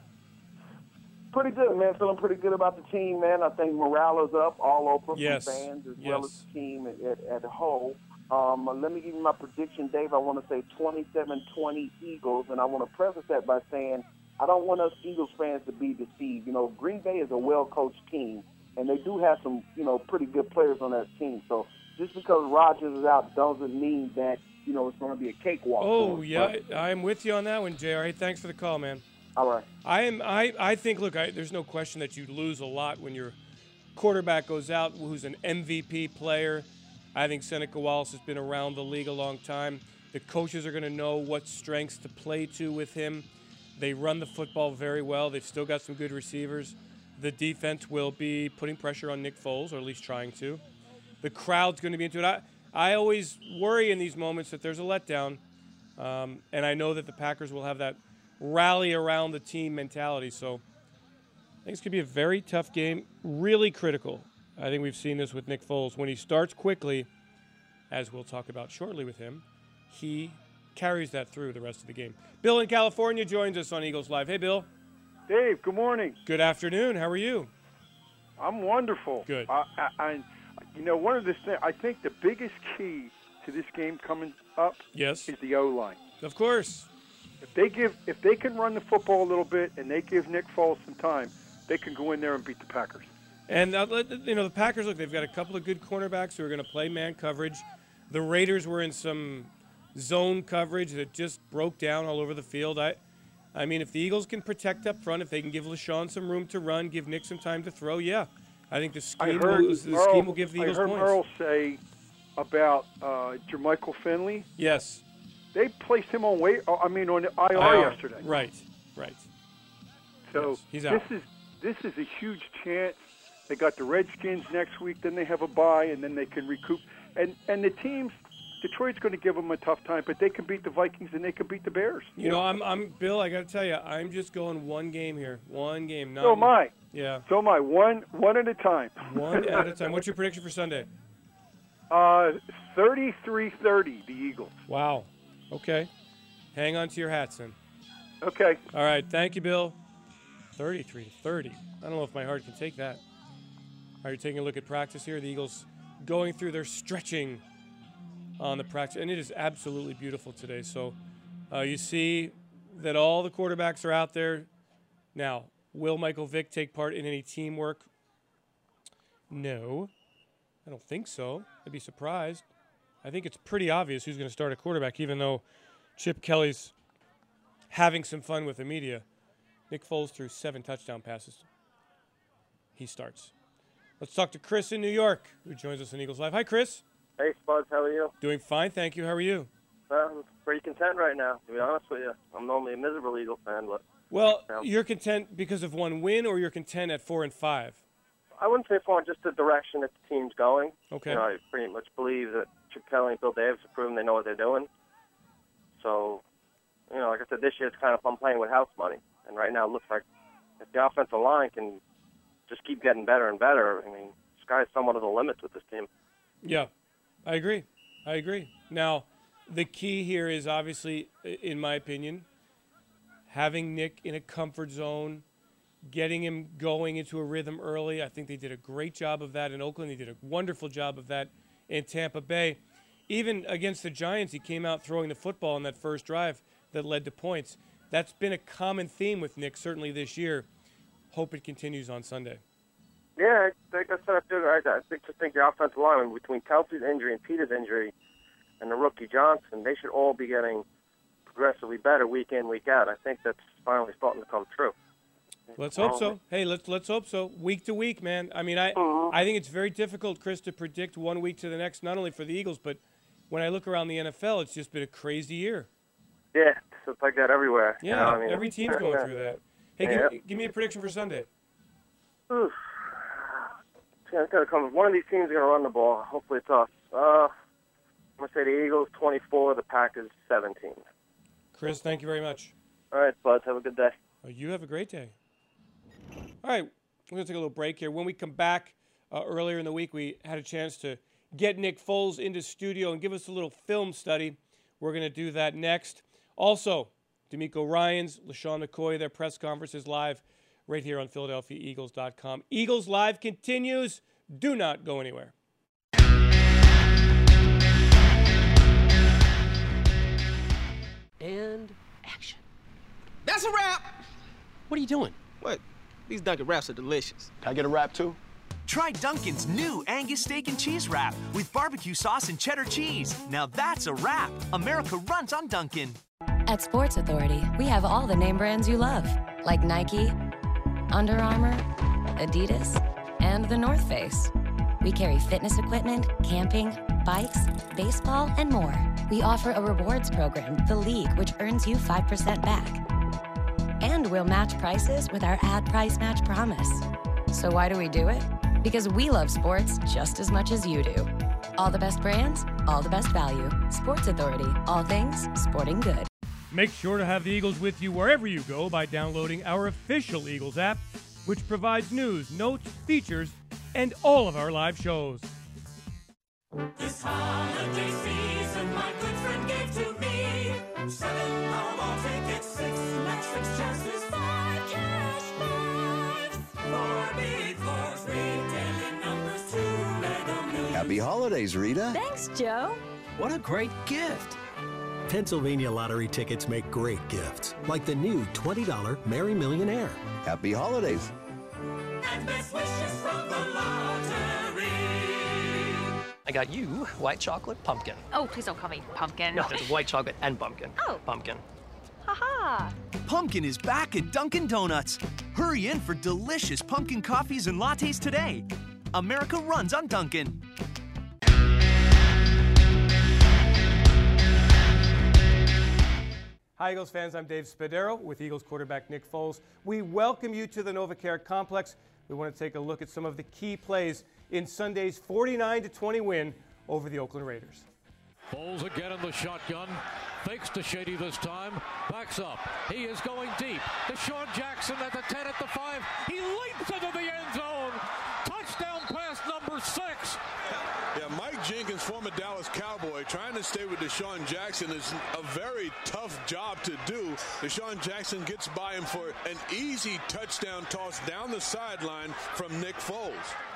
Pretty good, man. Feeling pretty good about the team, man. I think morale is up all over Yes. from fans as Yes. well as the team at, at, at a whole. Um, let me give you my prediction, Dave. I want to say twenty-seven twenty Eagles, and I want to preface that by saying I don't want us Eagles fans to be deceived. You know, Green Bay is a well-coached team, and they do have some, you know, pretty good players on that team. So just because Rodgers is out doesn't mean that, you know, it's going to be a cakewalk. Oh, for us. yeah, But- I'm with you on that one, J R. Hey, thanks for the call, man. All right. I am. I, I think. Look, I, there's no question that you lose a lot when your quarterback goes out, who's an M V P player. I think Seneca Wallace has been around the league a long time. The coaches are going to know what strengths to play to with him. They run the football very well. They've still got some good receivers. The defense will be putting pressure on Nick Foles, or at least trying to. The crowd's going to be into it. I, I always worry in these moments that there's a letdown, um, and I know that the Packers will have that rally around the team mentality. So I think it's going to be a very tough game, really critical. I think we've seen this with Nick Foles. When he starts quickly, as we'll talk about shortly with him, he carries that through the rest of the game. Bill in California joins us on Eagles Live. Hey, Bill. Dave, good morning. Good afternoon. How are you? I'm wonderful. Good. I, I, I, you know, one of the things, I think the biggest key to this game coming up Yes. is the O-line. Of course. If they give, if they can run the football a little bit and they give Nick Foles some time, they can go in there and beat the Packers. And, uh, you know, the Packers, look, they've got a couple of good cornerbacks who are going to play man coverage. The Raiders were in some zone coverage that just broke down all over the field. I I mean, if the Eagles can protect up front, if they can give LaShawn some room to run, give Nick some time to throw, yeah. I think the I scheme, heard will, the Merle, scheme will give the I Eagles heard points. Merle say about uh, Jermichael Finley. Yes. They placed him on wait. I mean, on the I R I R. yesterday. Right, right. So Yes, he's this out. is this is a huge chance. They got the Redskins next week. Then they have a bye, and then they can recoup. And and the teams, Detroit's going to give them a tough time, but they can beat the Vikings and they can beat the Bears. You know, I'm, I'm Bill. I got to tell you, I'm just going one game here, one game. Not So am I. Yeah, So am I. One one at a time. one at a time. What's your prediction for Sunday? Uh, thirty-three thirty, the Eagles. Wow. Okay. Hang on to your hats then. Okay. All right. Thank you, Bill. thirty-three to thirty. I don't know if my heart can take that. Are you taking a look at practice here? The Eagles going through their stretching on the practice, and it is absolutely beautiful today. So uh, you see that all the quarterbacks are out there. Now, will Michael Vick take part in any teamwork? No, I don't think so. I'd be surprised. I think it's pretty obvious who's going to start at quarterback, even though Chip Kelly's having some fun with the media. Nick Foles threw seven touchdown passes. He starts. Let's talk to Chris in New York, who joins us on Eagles Live. Hi, Chris. Hey, Spuds, how are you? Doing fine, thank you. How are you? Uh, I'm pretty content right now, to be honest with you. I'm normally a miserable Eagle fan, but Well, you know, you're content because of one win, or you're content at four and five? I wouldn't say for just the direction that the team's going. Okay. You know, I pretty much believe that Chip Kelly and Bill Davis have proven they know what they're doing. So, you know, like I said, this year it's kind of I'm playing with house money, and right now it looks like if the offensive line can just keep getting better and better, I mean, sky's somewhat of the limits with this team. Yeah, I agree. I agree. Now, the key here is obviously, in my opinion, having Nick in a comfort zone, getting him going into a rhythm early. I think they did a great job of that in Oakland. They did a wonderful job of that in Tampa Bay. Even against the Giants, he came out throwing the football on that first drive that led to points. That's been a common theme with Nick, certainly this year. Hope it continues on Sunday. Yeah, like I said, I, feel, I, I think, just think the offensive line, between Kelsey's injury and Peter's injury and the rookie Johnson, they should all be getting progressively better week in, week out. I think that's finally starting to come true. Let's hope so. Hey, let's let's hope so. Week to week, man. I mean, I I think it's very difficult, Chris, to predict one week to the next, not only for the Eagles, but when I look around the N F L, it's just been a crazy year. Yeah, it's like that everywhere. Yeah, you know, I mean, every team's going through that. Hey, yeah. give, give me a prediction for Sunday. Oof. Yeah, it's gotta come. One of these teams is going to run the ball. Hopefully it's us. Uh, I'm going to say the Eagles twenty-four, the Packers seventeen. Chris, thank you very much. All right, Buzz, have a good day. Oh, you have a great day. All right, we're going to take a little break here. When we come back, uh, earlier in the week, we had a chance to get Nick Foles into studio and give us a little film study. We're going to do that next. Also, D'Amico Ryans, LaShawn McCoy, their press conference is live right here on Philadelphia Eagles dot com. Eagles Live continues. Do not go anywhere. And action. That's a wrap! What are you doing? What? These Dunkin' Wraps are delicious. Can I get a wrap too? Try Dunkin's new Angus Steak and Cheese Wrap with barbecue sauce and cheddar cheese. Now that's a wrap. America runs on Dunkin'. At Sports Authority, we have all the name brands you love, like Nike, Under Armour, Adidas, and The North Face. We carry fitness equipment, camping, bikes, baseball, and more. We offer a rewards program, The League, which earns you five percent back. And we'll match prices with our ad price match promise. So why do we do it? Because we love sports just as much as you do. All the best brands, all the best value. Sports Authority, all things sporting good. Make sure to have the Eagles with you wherever you go by downloading our official Eagles app, which provides news, notes, features, and all of our live shows. This holiday season, my good friend gave to me seven Powerball tickets, six Netflix chances, five cash fives, four big fours, three daily numbers, two Mega Millions. Happy holidays, Rita. Thanks, Joe. What a great gift. Pennsylvania lottery tickets make great gifts, like the new twenty dollar Merry Millionaire. Happy holidays. And best wishes from the lottery. I got you white chocolate pumpkin. Oh, please don't call me pumpkin. No, it's white chocolate and pumpkin. Oh. Pumpkin. Ha-ha! Pumpkin is back at Dunkin' Donuts. Hurry in for delicious pumpkin coffees and lattes today. America runs on Dunkin'. Hi, Eagles fans. I'm Dave Spadaro with Eagles quarterback Nick Foles. We welcome you to the NovaCare Complex. We want to take a look at some of the key plays in Sunday's forty-nine to twenty win over the Oakland Raiders. Foles again in the shotgun. Fakes to Shady this time. Backs up. He is going deep. DeSean Jackson at the ten, at the five. He leaps into the end zone. Touchdown pass number six. Yeah, Mike Jenkins, former Dallas Cowboy, trying to stay with DeSean Jackson is a very tough job to do. DeSean Jackson gets by him for an easy touchdown toss down the sideline from Nick Foles.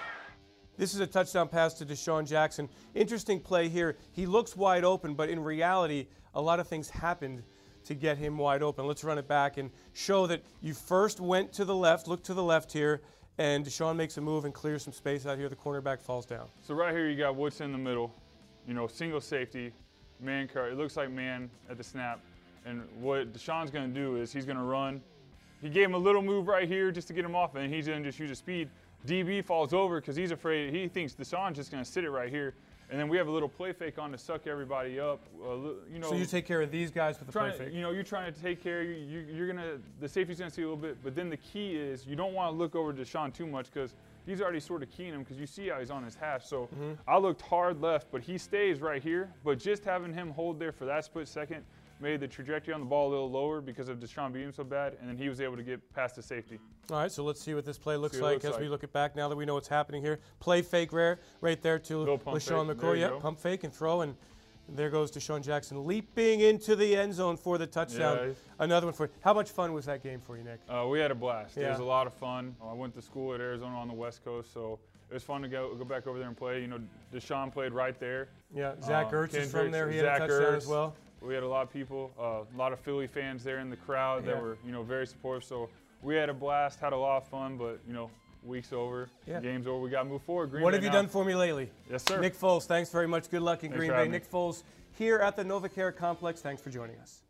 This is a touchdown pass to DeSean Jackson. Interesting play here. He looks wide open, but in reality, a lot of things happened to get him wide open. Let's run it back and show that you first went to the left, look to the left here, and DeSean makes a move and clears some space out here. The cornerback falls down. So right here you got Woodson in the middle, you know, single safety, man cover. It looks like man at the snap. And what DeSean's going to do is he's going to run. He gave him a little move right here just to get him off, and he's going to just use his speed. D B falls over because he's afraid. He thinks DeSean's just going to sit it right here. And then we have a little play fake on to suck everybody up. Uh, you know, So you take care of these guys with the play trying, fake. You know, you're trying to take care. You, you, you're gonna. The safety's gonna see a little bit, but then the key is you don't want to look over DeSean too much because he's already sort of keying him because you see how he's on his hash. So Mhm. I looked hard left, but he stays right here. But just having him hold there for that split second made the trajectory on the ball a little lower because of DeSean being so bad, and then he was able to get past the safety. All right, so let's see what this play looks See what it like looks as like. we look it back now that we know what's happening here. Play fake rare right there to Little pump LaShawn fake. There McCoy. you Yep, go. pump fake and throw, and there goes DeSean Jackson leaping into the end zone for the touchdown. Yeah. Another one for you. How much fun was that game for you, Nick? Uh, we had a blast. It Yeah. was a lot of fun. I went to school at Arizona on the West Coast, so it was fun to go go back over there and play. You know, DeSean played right there. Yeah, Zach Uh, Ertz is from Kendricks, there. He had a Zach touchdown Ertz. as well. We had a lot of people, uh, a lot of Philly fans there in the crowd that Yeah. were, you know, very supportive. So we had a blast, had a lot of fun, but, you know, week's over, Yeah. game's over. We got to move forward. Green What Bay have you now. done for me lately? Yes, sir. Nick Foles, thanks very much. Good luck in Thanks Green for Bay. having me. Nick Foles here at the NovaCare Complex. Thanks for joining us.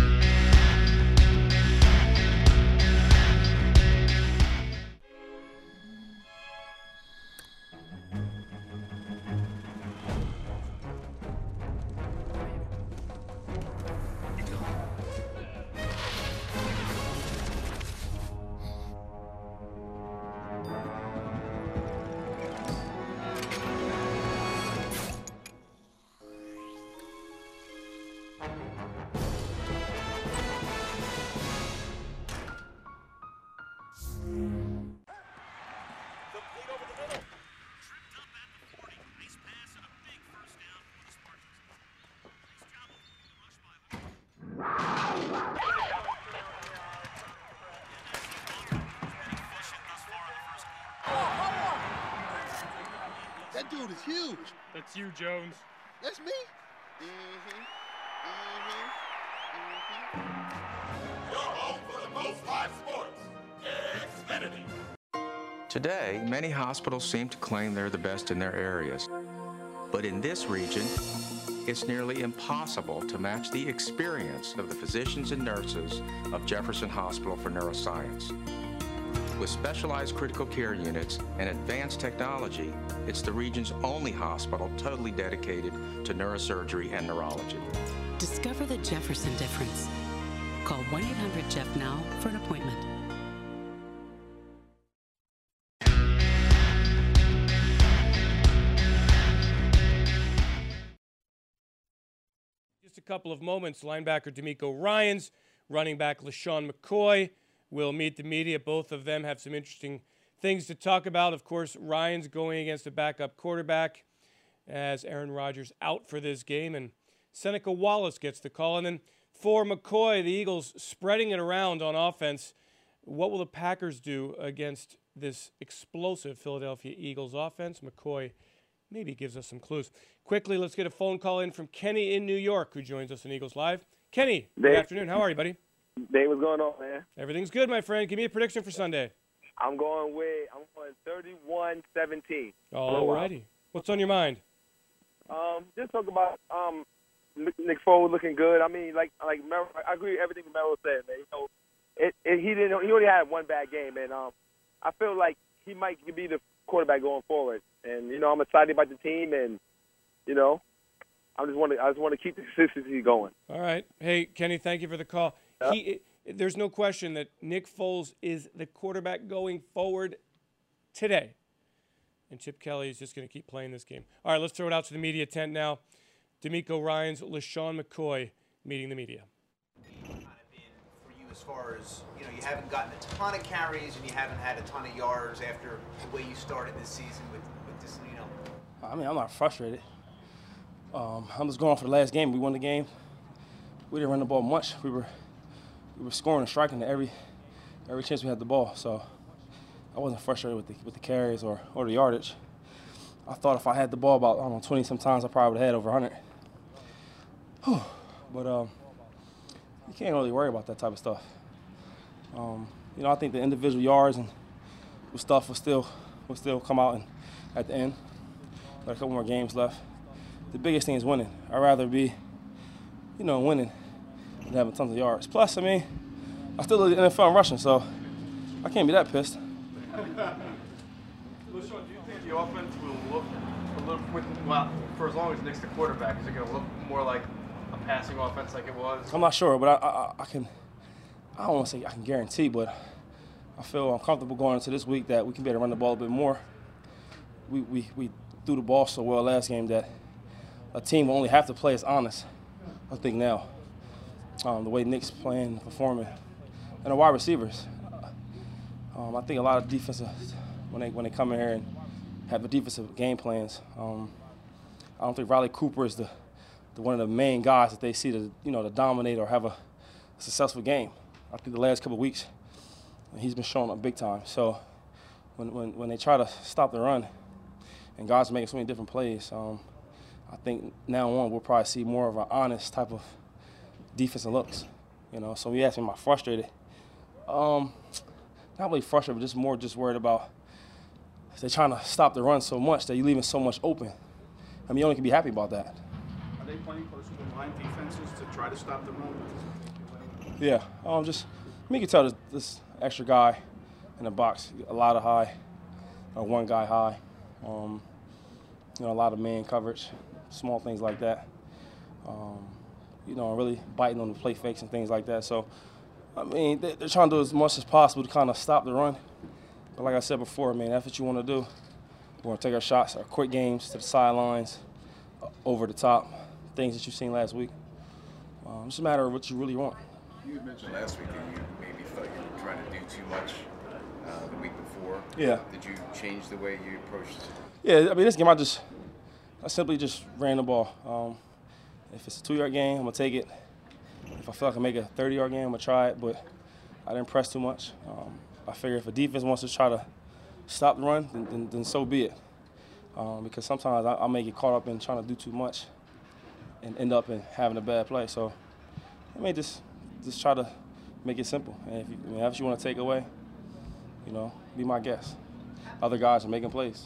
That dude is huge. That's you, Jones. That's me. Mm-hmm. Mm-hmm. You're home for the most live sports. Xfinity. Today, many hospitals seem to claim they're the best in their areas. But in this region, it's nearly impossible to match the experience of the physicians and nurses of Jefferson Hospital for Neuroscience. With specialized critical care units and advanced technology, it's the region's only hospital totally dedicated to neurosurgery and neurology. Discover the Jefferson difference. Call one eight hundred Jeff now for an appointment. Just a couple of moments. Linebacker D'Amico Ryans, running back LaShawn McCoy will meet the media. Both of them have some interesting things to talk about. Of course, Ryans going against a backup quarterback as Aaron Rodgers out for this game, and Seneca Wallace gets the call. And then for McCoy, the Eagles spreading it around on offense. What will the Packers do against this explosive Philadelphia Eagles offense? McCoy maybe gives us some clues. Quickly, let's get a phone call in from Kenny in New York, who joins us on Eagles Live. Kenny, good Dave. afternoon. How are you, buddy? Dave, what's going on, man? Everything's good, my friend. Give me a prediction for Sunday. I'm going with I'm going thirty-one seventeen. All righty. What's on your mind? Um, just talk about um, Nick Foles looking good. I mean, like like Merrill, I agree with everything Merrill said, man. You know, it, it, he didn't. He only had one bad game, and um, I feel like he might be the quarterback going forward. And you know, I'm excited about the team, and you know, I just want to I just want to keep the consistency going. All right, hey Kenny, thank you for the call. Yep. He, there's no question that Nick Foles is the quarterback going forward today. And Chip Kelly is just going to keep playing this game. All right, let's throw it out to the media tent now. D'Amico Ryans, LaShawn McCoy meeting the media. Kind of been for you as far as, you know, you haven't gotten a ton of carries and you haven't had a ton of yards after the way you started this season with, with this, you know. I mean, I'm not frustrated. Um, I'm just going for the last game. We won the game. We didn't run the ball much. We were we were scoring and striking every every chance we had the ball. So I wasn't frustrated with the with the carries or, or the yardage. I thought if I had the ball about, I don't know, twenty sometimes, I probably would have had over one hundred. Whew. But um, you can't really worry about that type of stuff. Um, you know, I think the individual yards and stuff will still will still come out and at the end. Got a couple more games left. The biggest thing is winning. I'd rather be, you know, winning than having tons of yards. Plus, I mean, I still lead the N F L in rushing, so I can't be that pissed. LaShawn, do you think the offense will look a little, with, well, for as long as Nick's the quarterback, is it going to look more like a passing offense like it was? I'm not sure, but I, I, I can, I don't want to say I can guarantee, but I feel uncomfortable going into this week that we can be able to run the ball a bit more. We, we, we threw the ball so well last game that a team will only have to play as honest, I think now. Um, the way Nick's playing, performing, and the wide receivers. Um, I think a lot of defensive, when they when they come in here and have the defensive game plans, um, I don't think Riley Cooper is the, the one of the main guys that they see to you know to dominate or have a successful game. I think the last couple of weeks he's been showing up big time. So when when when they try to stop the run, and guys are making so many different plays, um, I think now on we'll probably see more of an honest type of defensive looks. You know, so you ask me, am I frustrated? Um, not really frustrated, but just more just worried about they're trying to stop the run so much that you're leaving so much open. I mean, you only can be happy about that. Are they playing closer to line defenses to try to stop the run? Yeah, um, just I mean, you can tell this, this extra guy in the box, a lot of high, or one guy high. Um, you know, a lot of man coverage, small things like that. Um, you know, really biting on the play fakes and things like that. So, I mean, they're trying to do as much as possible to kind of stop the run. But like I said before, man, that's what you want to do. We want to take our shots, our quick games to the sidelines, over the top, things that you've seen last week. Um, it's a matter of what you really want. You had mentioned last week that you maybe thought you were trying to do too much uh, the week before. Yeah. Did you change the way you approached? Yeah, I mean, this game I just, I simply just ran the ball. Um, if it's a two-yard game, I'm gonna take it. If I feel like I can make a thirty-yard game, I'm gonna try it. But I didn't press too much. Um, I figure if a defense wants to try to stop the run, then, then, then so be it. Um, because sometimes I, I may get caught up in trying to do too much and end up in having a bad play. So I may just just try to make it simple. And if you, I mean, if you want to take away, you know, be my guest. Other guys are making plays.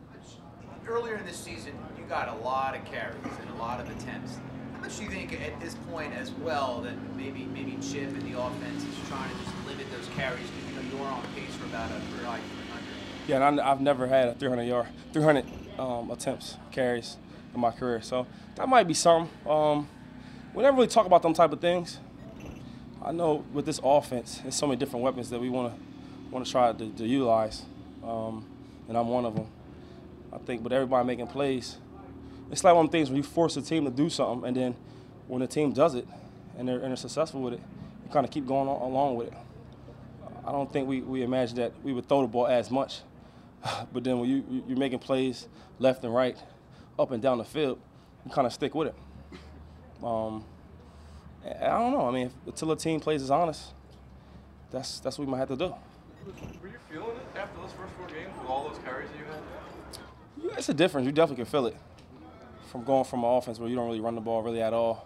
Earlier in this season, you got a lot of carries and a lot of attempts. How much do you think at this point as well that maybe maybe Chip and the offense is trying to just limit those carries because, you know, you're on pace for about a career high three hundred? Yeah, and I, I've never had a three hundred yard, three hundred um, attempts, carries in my career. So that might be something. Um, we never really talk about them type of things. I know with this offense, there's so many different weapons that we want to want to try to, to utilize, um, and I'm one of them. I think with everybody making plays, it's like one of the things where you force a team to do something, and then when the team does it and they're, and they're successful with it, you kind of keep going on, along with it. I don't think we, we imagined that we would throw the ball as much, but then when you, you're making plays left and right, up and down the field, you kind of stick with it. Um, I don't know. I mean, if, until a team plays as honest, that's that's what we might have to do. Were you feeling it after those first four games with all those carries that you had? Yeah, it's a difference. You definitely can feel it from going from an offense where you don't really run the ball really at all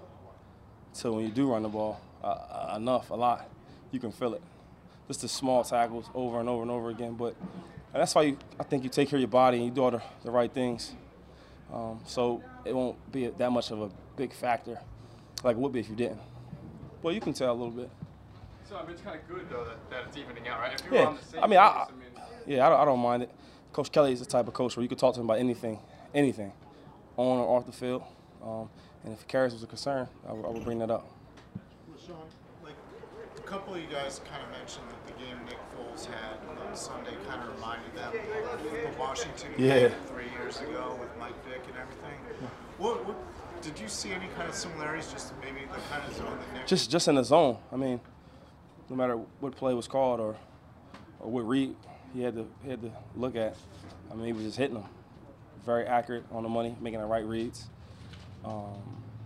to when you do run the ball uh, enough, a lot, you can feel it. Just the small tackles over and over and over again. But and that's why you, I think you take care of your body and you do all the, the right things Um, so it won't be that much of a big factor like it would be if you didn't. Well, you can tell a little bit. So I mean, it's kind of good though that, that it's evening out, right? If you were Yeah, on the same I mean, I, pace, I mean, yeah, I don't, I don't mind it. Coach Kelly is the type of coach where you could talk to him about anything, anything, on or off the field. Um, and if carries was a concern, I, w- I would bring that up. Well, Sean, like a couple of you guys kind of mentioned that the game Nick Foles had on Sunday kind of reminded them of the Washington Yeah. game three years ago with Mike Vick and everything. What, what did you see any kind of similarities, just maybe the kind of zone that Nick? Just, just in the zone. I mean, no matter what play was called or, or what read he had to, he had to look at. I mean, he was just hitting them. Very accurate on the money, making the right reads. Um,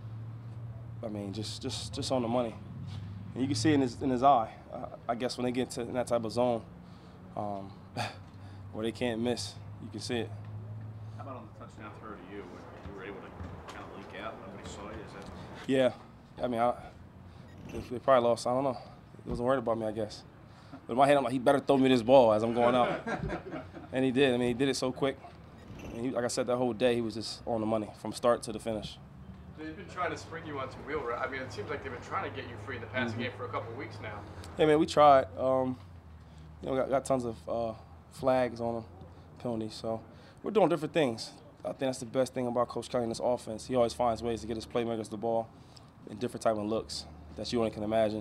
I mean, just, just, just on the money. And you can see it in his, in his eye. Uh, I guess when they get to in that type of zone, um, where they can't miss, you can see it. How about on the touchdown throw to you, when you were able to kind of leak out, nobody saw you? Is that Yeah, I mean, I, they, they probably lost. I don't know. He wasn't worried about me, I guess. But in my head, I'm like, he better throw me this ball as I'm going out. And he did. I mean, he did it so quick. And he, like I said, that whole day, he was just on the money from start to the finish. they've been trying to spring you onto wheel route. I mean, it seems like they've been trying to get you free in the passing Mhm. game for a couple of weeks now. Hey, man, we tried. Um, you know, got, got tons of uh, flags on them, penalties. So we're doing different things. I think that's the best thing about Coach Kelly in this offense. He always finds ways to get his playmakers the ball in different type of looks that you only can imagine.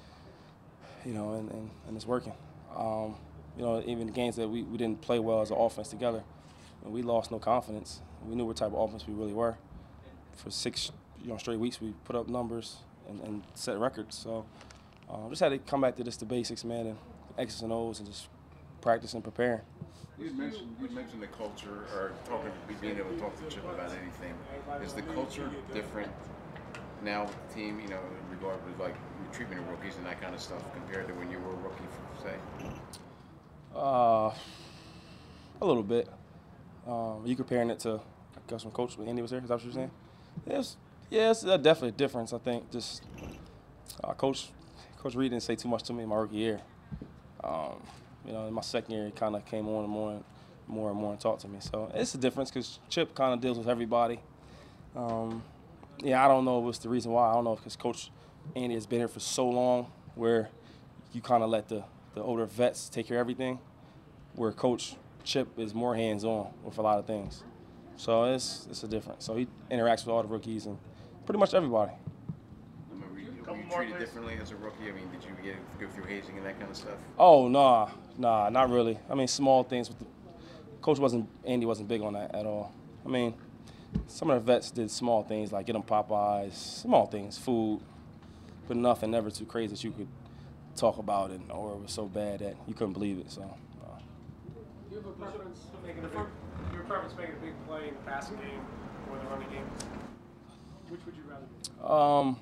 You know, and, and, and it's working. Um, you know, even the games that we, we didn't play well as an offense together, and we lost no confidence. We knew what type of offense we really were. For six you know, straight weeks, we put up numbers and, and set records. So um, just had to come back to just the basics, man, and X's and O's and just practice and preparing. You mentioned you mentioned the culture, or talking, being able to talk to Chip about anything. Is the culture different now with the team? You know, in regard to like treatment of rookies and that kind of stuff, compared to when you were a rookie, say? Uh, a little bit. Um, you comparing it to, I guess, when Coach when Andy was there? Is that what you're saying? Yes, yeah, it's uh, definitely a difference. I think just uh, Coach Coach Reed didn't say too much to me in my rookie year. Um, you know, in my second year, he kind of came on and more and more and more and talked to me. So it's a difference because Chip kind of deals with everybody. Um, yeah, I don't know what's the reason why. I don't know because Coach Andy has been here for so long, where you kind of let the the older vets take care of everything, where Coach Chip is more hands-on with a lot of things. So it's it's a difference. So he interacts with all the rookies and pretty much everybody. I mean, were you, were you treated differently as a rookie? I mean, did you get go through hazing and that kind of stuff? Oh, nah, nah, not really. I mean, small things. With the, Coach wasn't, Andy wasn't big on that at all. I mean, some of the vets did small things like get them Popeyes, small things, food, but nothing ever too crazy that you could talk about it or it was so bad that you couldn't believe it. So. Uh. Do you have a preference making a big, your preference making a big play in the passing game or the running game? Which would you rather do? Um,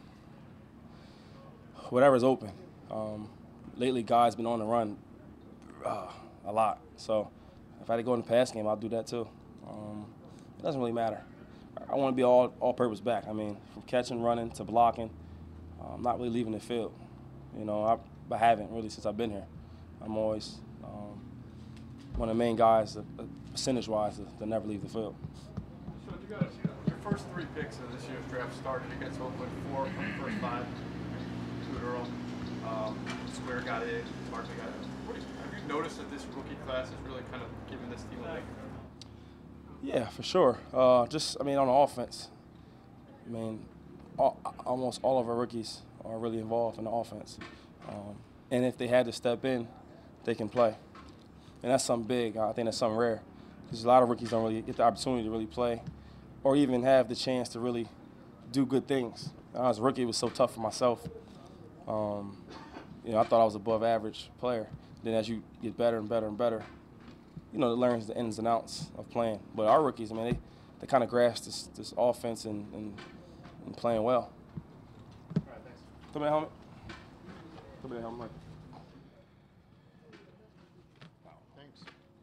whatever's open. Um, lately, guys been on the run uh, a lot. So if I had to go in the pass game, I'll do that too. Um, it doesn't really matter. I want to be all all-purpose back. I mean, from catching, running to blocking. I'm not really leaving the field. You know, I, I haven't really since I've been here. I'm always um, one of the main guys, uh, percentage-wise, to, to never leave the field. So you got your first three picks of this year's draft started against Oakland, four from the first five, two in a row. Um, Square got in, Barkley got in. What do you, have you noticed that this rookie class is really kind of giving this team a leg? Yeah, for sure. Uh, just, I mean, on the offense, I mean, all, almost all of our rookies are really involved in the offense. Um, and if they had to step in, they can play. And that's something big. I think that's something rare. Because a lot of rookies don't really get the opportunity to really play or even have the chance to really do good things. When I was a rookie, it was so tough for myself. Um, you know, I thought I was above average player. Then as you get better and better and better, you know, it learns the ins and outs of playing. But our rookies, I mean, they, they kind of grasp this, this offense and, and, and playing well. All right, thanks. Throw me the helmet. Throw me the helmet. Thanks.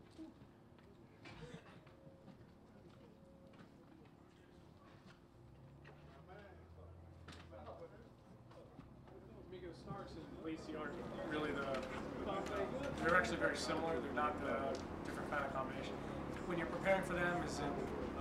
Miko Starks and Lacey aren't really the, they're actually very similar. They're not the different kind of combination. When you're preparing for them, is it um,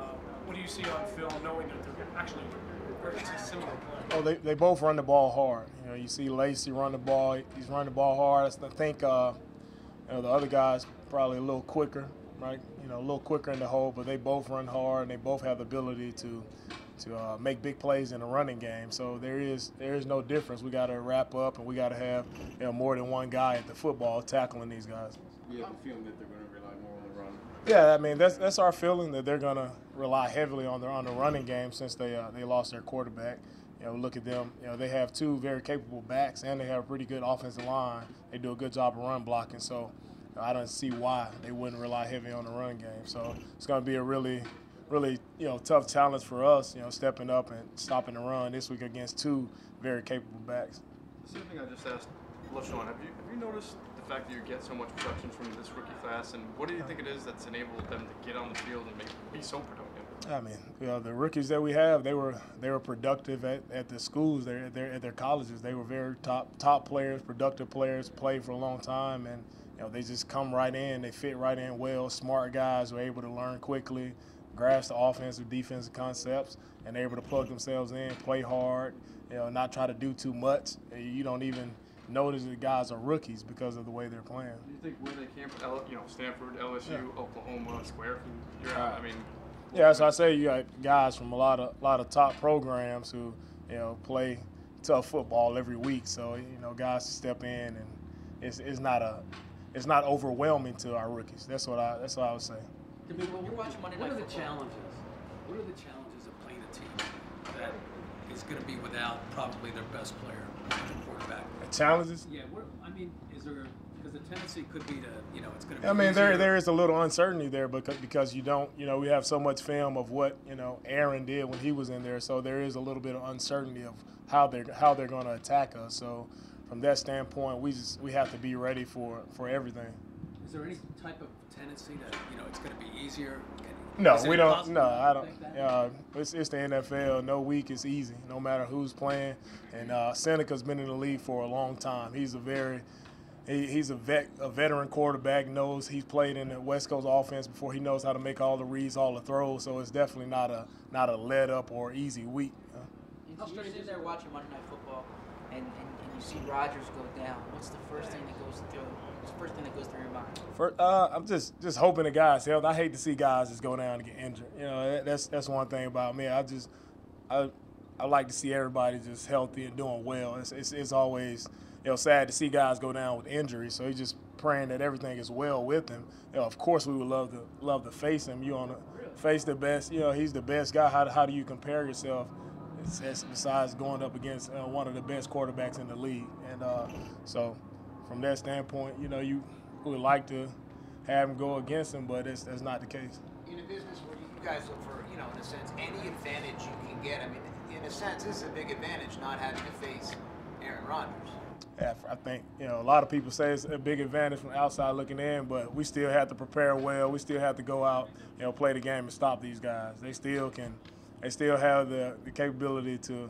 what do you see on film, knowing that they're actually very similar players? Oh, they, they both run the ball hard. You know, you see Lacey run the ball. He's running the ball hard. I think uh, you know, the other guy's probably a little quicker, right? You know, a little quicker in the hole, but they both run hard, and they both have the ability to to uh, make big plays in the running game. So there is there is no difference. We got to wrap up, and we got to have you know, more than one guy at the football tackling these guys. You have a feeling that they're going to rely more on the run. Yeah, I mean that's that's our feeling that they're going to rely heavily on their on the running game since they uh, they lost their quarterback. You know, look at them. You know, they have two very capable backs, and they have a pretty good offensive line. They do a good job of run blocking. So I don't see why they wouldn't rely heavy on the run game. So it's going to be a really, really you know tough challenge for us. You know, stepping up and stopping the run this week against two very capable backs. The same thing I just asked LaShawn. Have you have you noticed the fact that you get so much production from this rookie class, and what do you think it is that's enabled them to get on the field and make be so productive? I mean, you know, the rookies that we have, they were they were productive at, at the schools, they're, they're at their colleges. They were very top top players, productive players, played for a long time, and you know they just come right in. They fit right in well. Smart guys who are able to learn quickly, grasp the offensive, defensive concepts, and they're able to plug themselves in, play hard, you know, not try to do too much. You don't even notice the guys are rookies because of the way they're playing. Do you think where they came from, L- you know, Stanford, L S U, Yeah. Oklahoma, Square, you're, Right. I mean. Yeah, so I say you got guys from a lot of lot of top programs who, you know, play tough football every week. So you know, guys step in, and it's it's not a it's not overwhelming to our rookies. That's what I that's what I would say. When you're watching Monday Night Football, what are the challenges? What are the challenges of playing a team that is going to be without probably their best player, the quarterback? The challenges? Yeah, what, I mean, is there because the tendency could be to, you know, it's going to be I mean, easier. there there is a little uncertainty there because because you don't, you know, we have so much film of what, you know, Aaron did when he was in there, so there is a little bit of uncertainty of how they're how they're going to attack us. So from that standpoint, we just we have to be ready for for everything. Is there any type of tendency that, you know, it's going to be easier? No, Is it we don't. impossible No, to I don't. think that? Uh, it's, it's the N F L. No week is easy, no matter who's playing. And uh, Seneca's been in the league for a long time. He's a very He, he's a vet, a veteran quarterback. Knows he's played in the West Coast offense before. He knows how to make all the reads, all the throws. So it's definitely not a not a let up or easy week. Uh, And so you're sitting there watching Monday Night Football, and, and, and you see Rodgers go down. What's the first thing that goes through? What's the first thing that goes through your mind? For, uh, I'm just just hoping the guys health. I hate to see guys just go down and get injured. You know, that, that's that's one thing about me. I just I I like to see everybody just healthy and doing well. It's it's, it's always, you know, sad to see guys go down with injuries. So he's just praying that everything is well with him. You know, of course, we would love to love to face him. You want to face the best. You know, he's the best guy. How how do you compare yourself? It's, it's besides going up against uh, one of the best quarterbacks in the league. And uh, so, from that standpoint, you know, you would like to have him go against him, but it's, that's not the case. In a business where you guys look for, you know, in a sense, any advantage you can get. I mean, in a sense, this is a big advantage not having to face Aaron Rodgers. Yeah, I think, you know, a lot of people say it's a big advantage from outside looking in, but we still have to prepare well. We still have to go out, you know, play the game and stop these guys. They still can, they still have the, the capability to,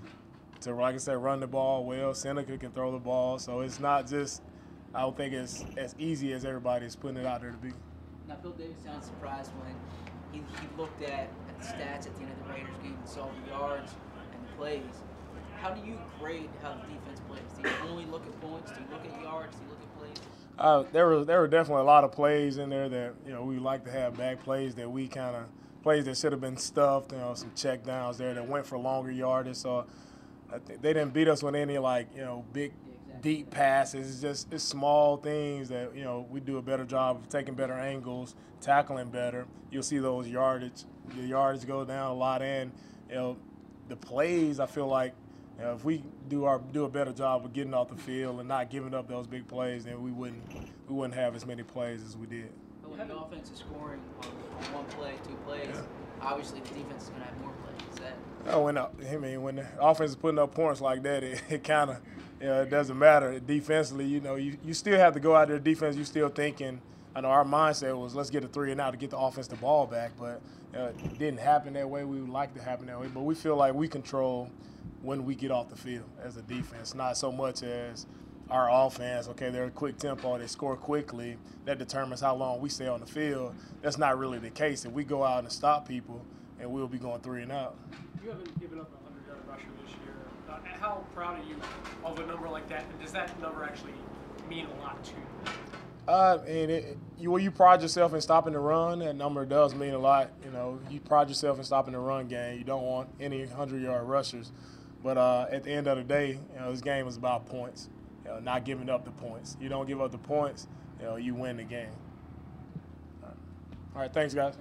to, like I said, run the ball well. Seneca can throw the ball, so it's not just, I don't think it's as easy as everybody's putting it out there to be. Now, Bill Davis sounds surprised when he, he looked at, at the stats at the end of the Raiders game and saw the yards and the plays. How do you grade how the defense plays? Do you only look at points? Do you look at yards? Do you look at plays? Uh, there were there were definitely a lot of plays in there that, you know, we like to have back plays that we kind of plays that should have been stuffed. You know, some check downs there that went for longer yardage. So I think they didn't beat us with any, like, you know, big deep passes. It's just it's small things that, you know, we do a better job of taking better angles, tackling better. You'll see those yardage the yardage go down a lot, and, you know, the plays, I feel like, you know, if we do our do a better job of getting off the field and not giving up those big plays, then we wouldn't we wouldn't have as many plays as we did. But when the offense is scoring on, on one play, two plays, yeah. obviously the defense is going to have more plays. Is that? Oh, when the, I mean, when the offense is putting up points like that, it, it kind of, you know, it doesn't matter. Defensively, you know, you, you still have to go out there defense. You still thinking, I know our mindset was let's get a three and out to get the offense the ball back, but uh, it didn't happen that way. We would like to happen that way, but we feel like we control when we get off the field as a defense, not so much as our offense. Okay, they're a quick tempo, they score quickly. That determines how long we stay on the field. That's not really the case. If we go out and stop people, and we'll be going three and out. You haven't given up a hundred-yard rusher this year. Uh, how proud are you of a number like that? And does that number actually mean a lot to you? Uh, and it, you, when you pride yourself in stopping the run, that number does mean a lot. You know, you pride yourself in stopping the run game. You don't want any hundred-yard rushers. But uh, at the end of the day, you know, this game is about points. You know, not giving up the points. You don't give up the points, you know, you win the game. All right, All right thanks, guys.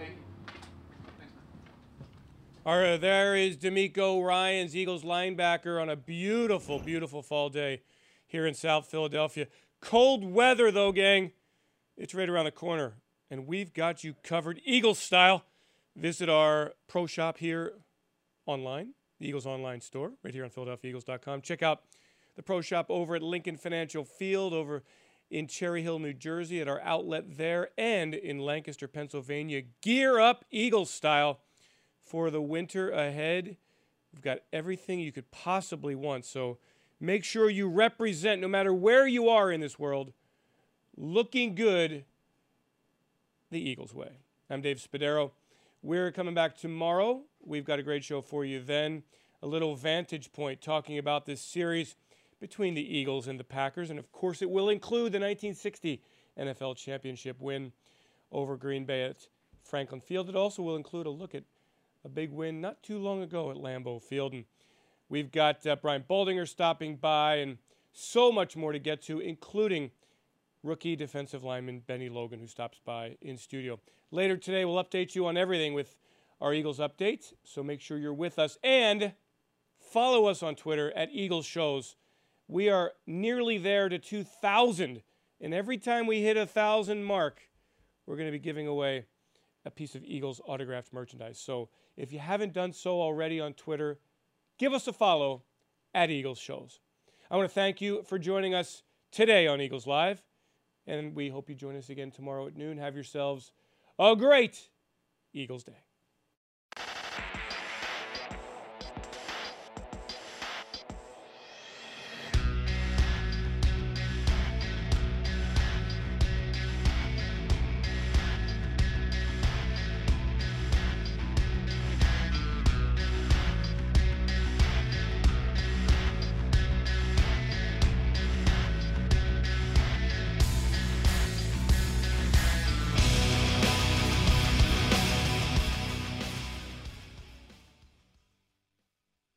All right, there is D'Amico Ryans, Eagles linebacker, on a beautiful, beautiful fall day here in South Philadelphia. Cold weather, though, gang. It's right around the corner, and we've got you covered Eagles style. Visit our pro shop here online, the Eagles online store, right here on Philadelphia Eagles dot com. Check out the pro shop over at Lincoln Financial Field, over in Cherry Hill, New Jersey, at our outlet there, and in Lancaster, Pennsylvania. Gear up Eagles style for the winter ahead. We've got everything you could possibly want, so make sure you represent, no matter where you are in this world, looking good the Eagles way. I'm Dave Spadaro. We're coming back tomorrow. We've got a great show for you then. A little vantage point talking about this series between the Eagles and the Packers, and of course it will include the nineteen sixty N F L Championship win over Green Bay at Franklin Field. It also will include a look at a big win not too long ago at Lambeau Field. And we've got uh, Brian Baldinger stopping by and so much more to get to, including rookie defensive lineman Benny Logan, who stops by in studio. Later today, we'll update you on everything with our Eagles updates, so make sure you're with us. And follow us on Twitter at Eagles Shows. We are nearly there to two thousand, and every time we hit a one thousand mark, we're going to be giving away a piece of Eagles autographed merchandise. So if you haven't done so already on Twitter, give us a follow at Eagles Shows. I want to thank you for joining us today on Eagles Live, and we hope you join us again tomorrow at noon. Have yourselves a great Eagles Day.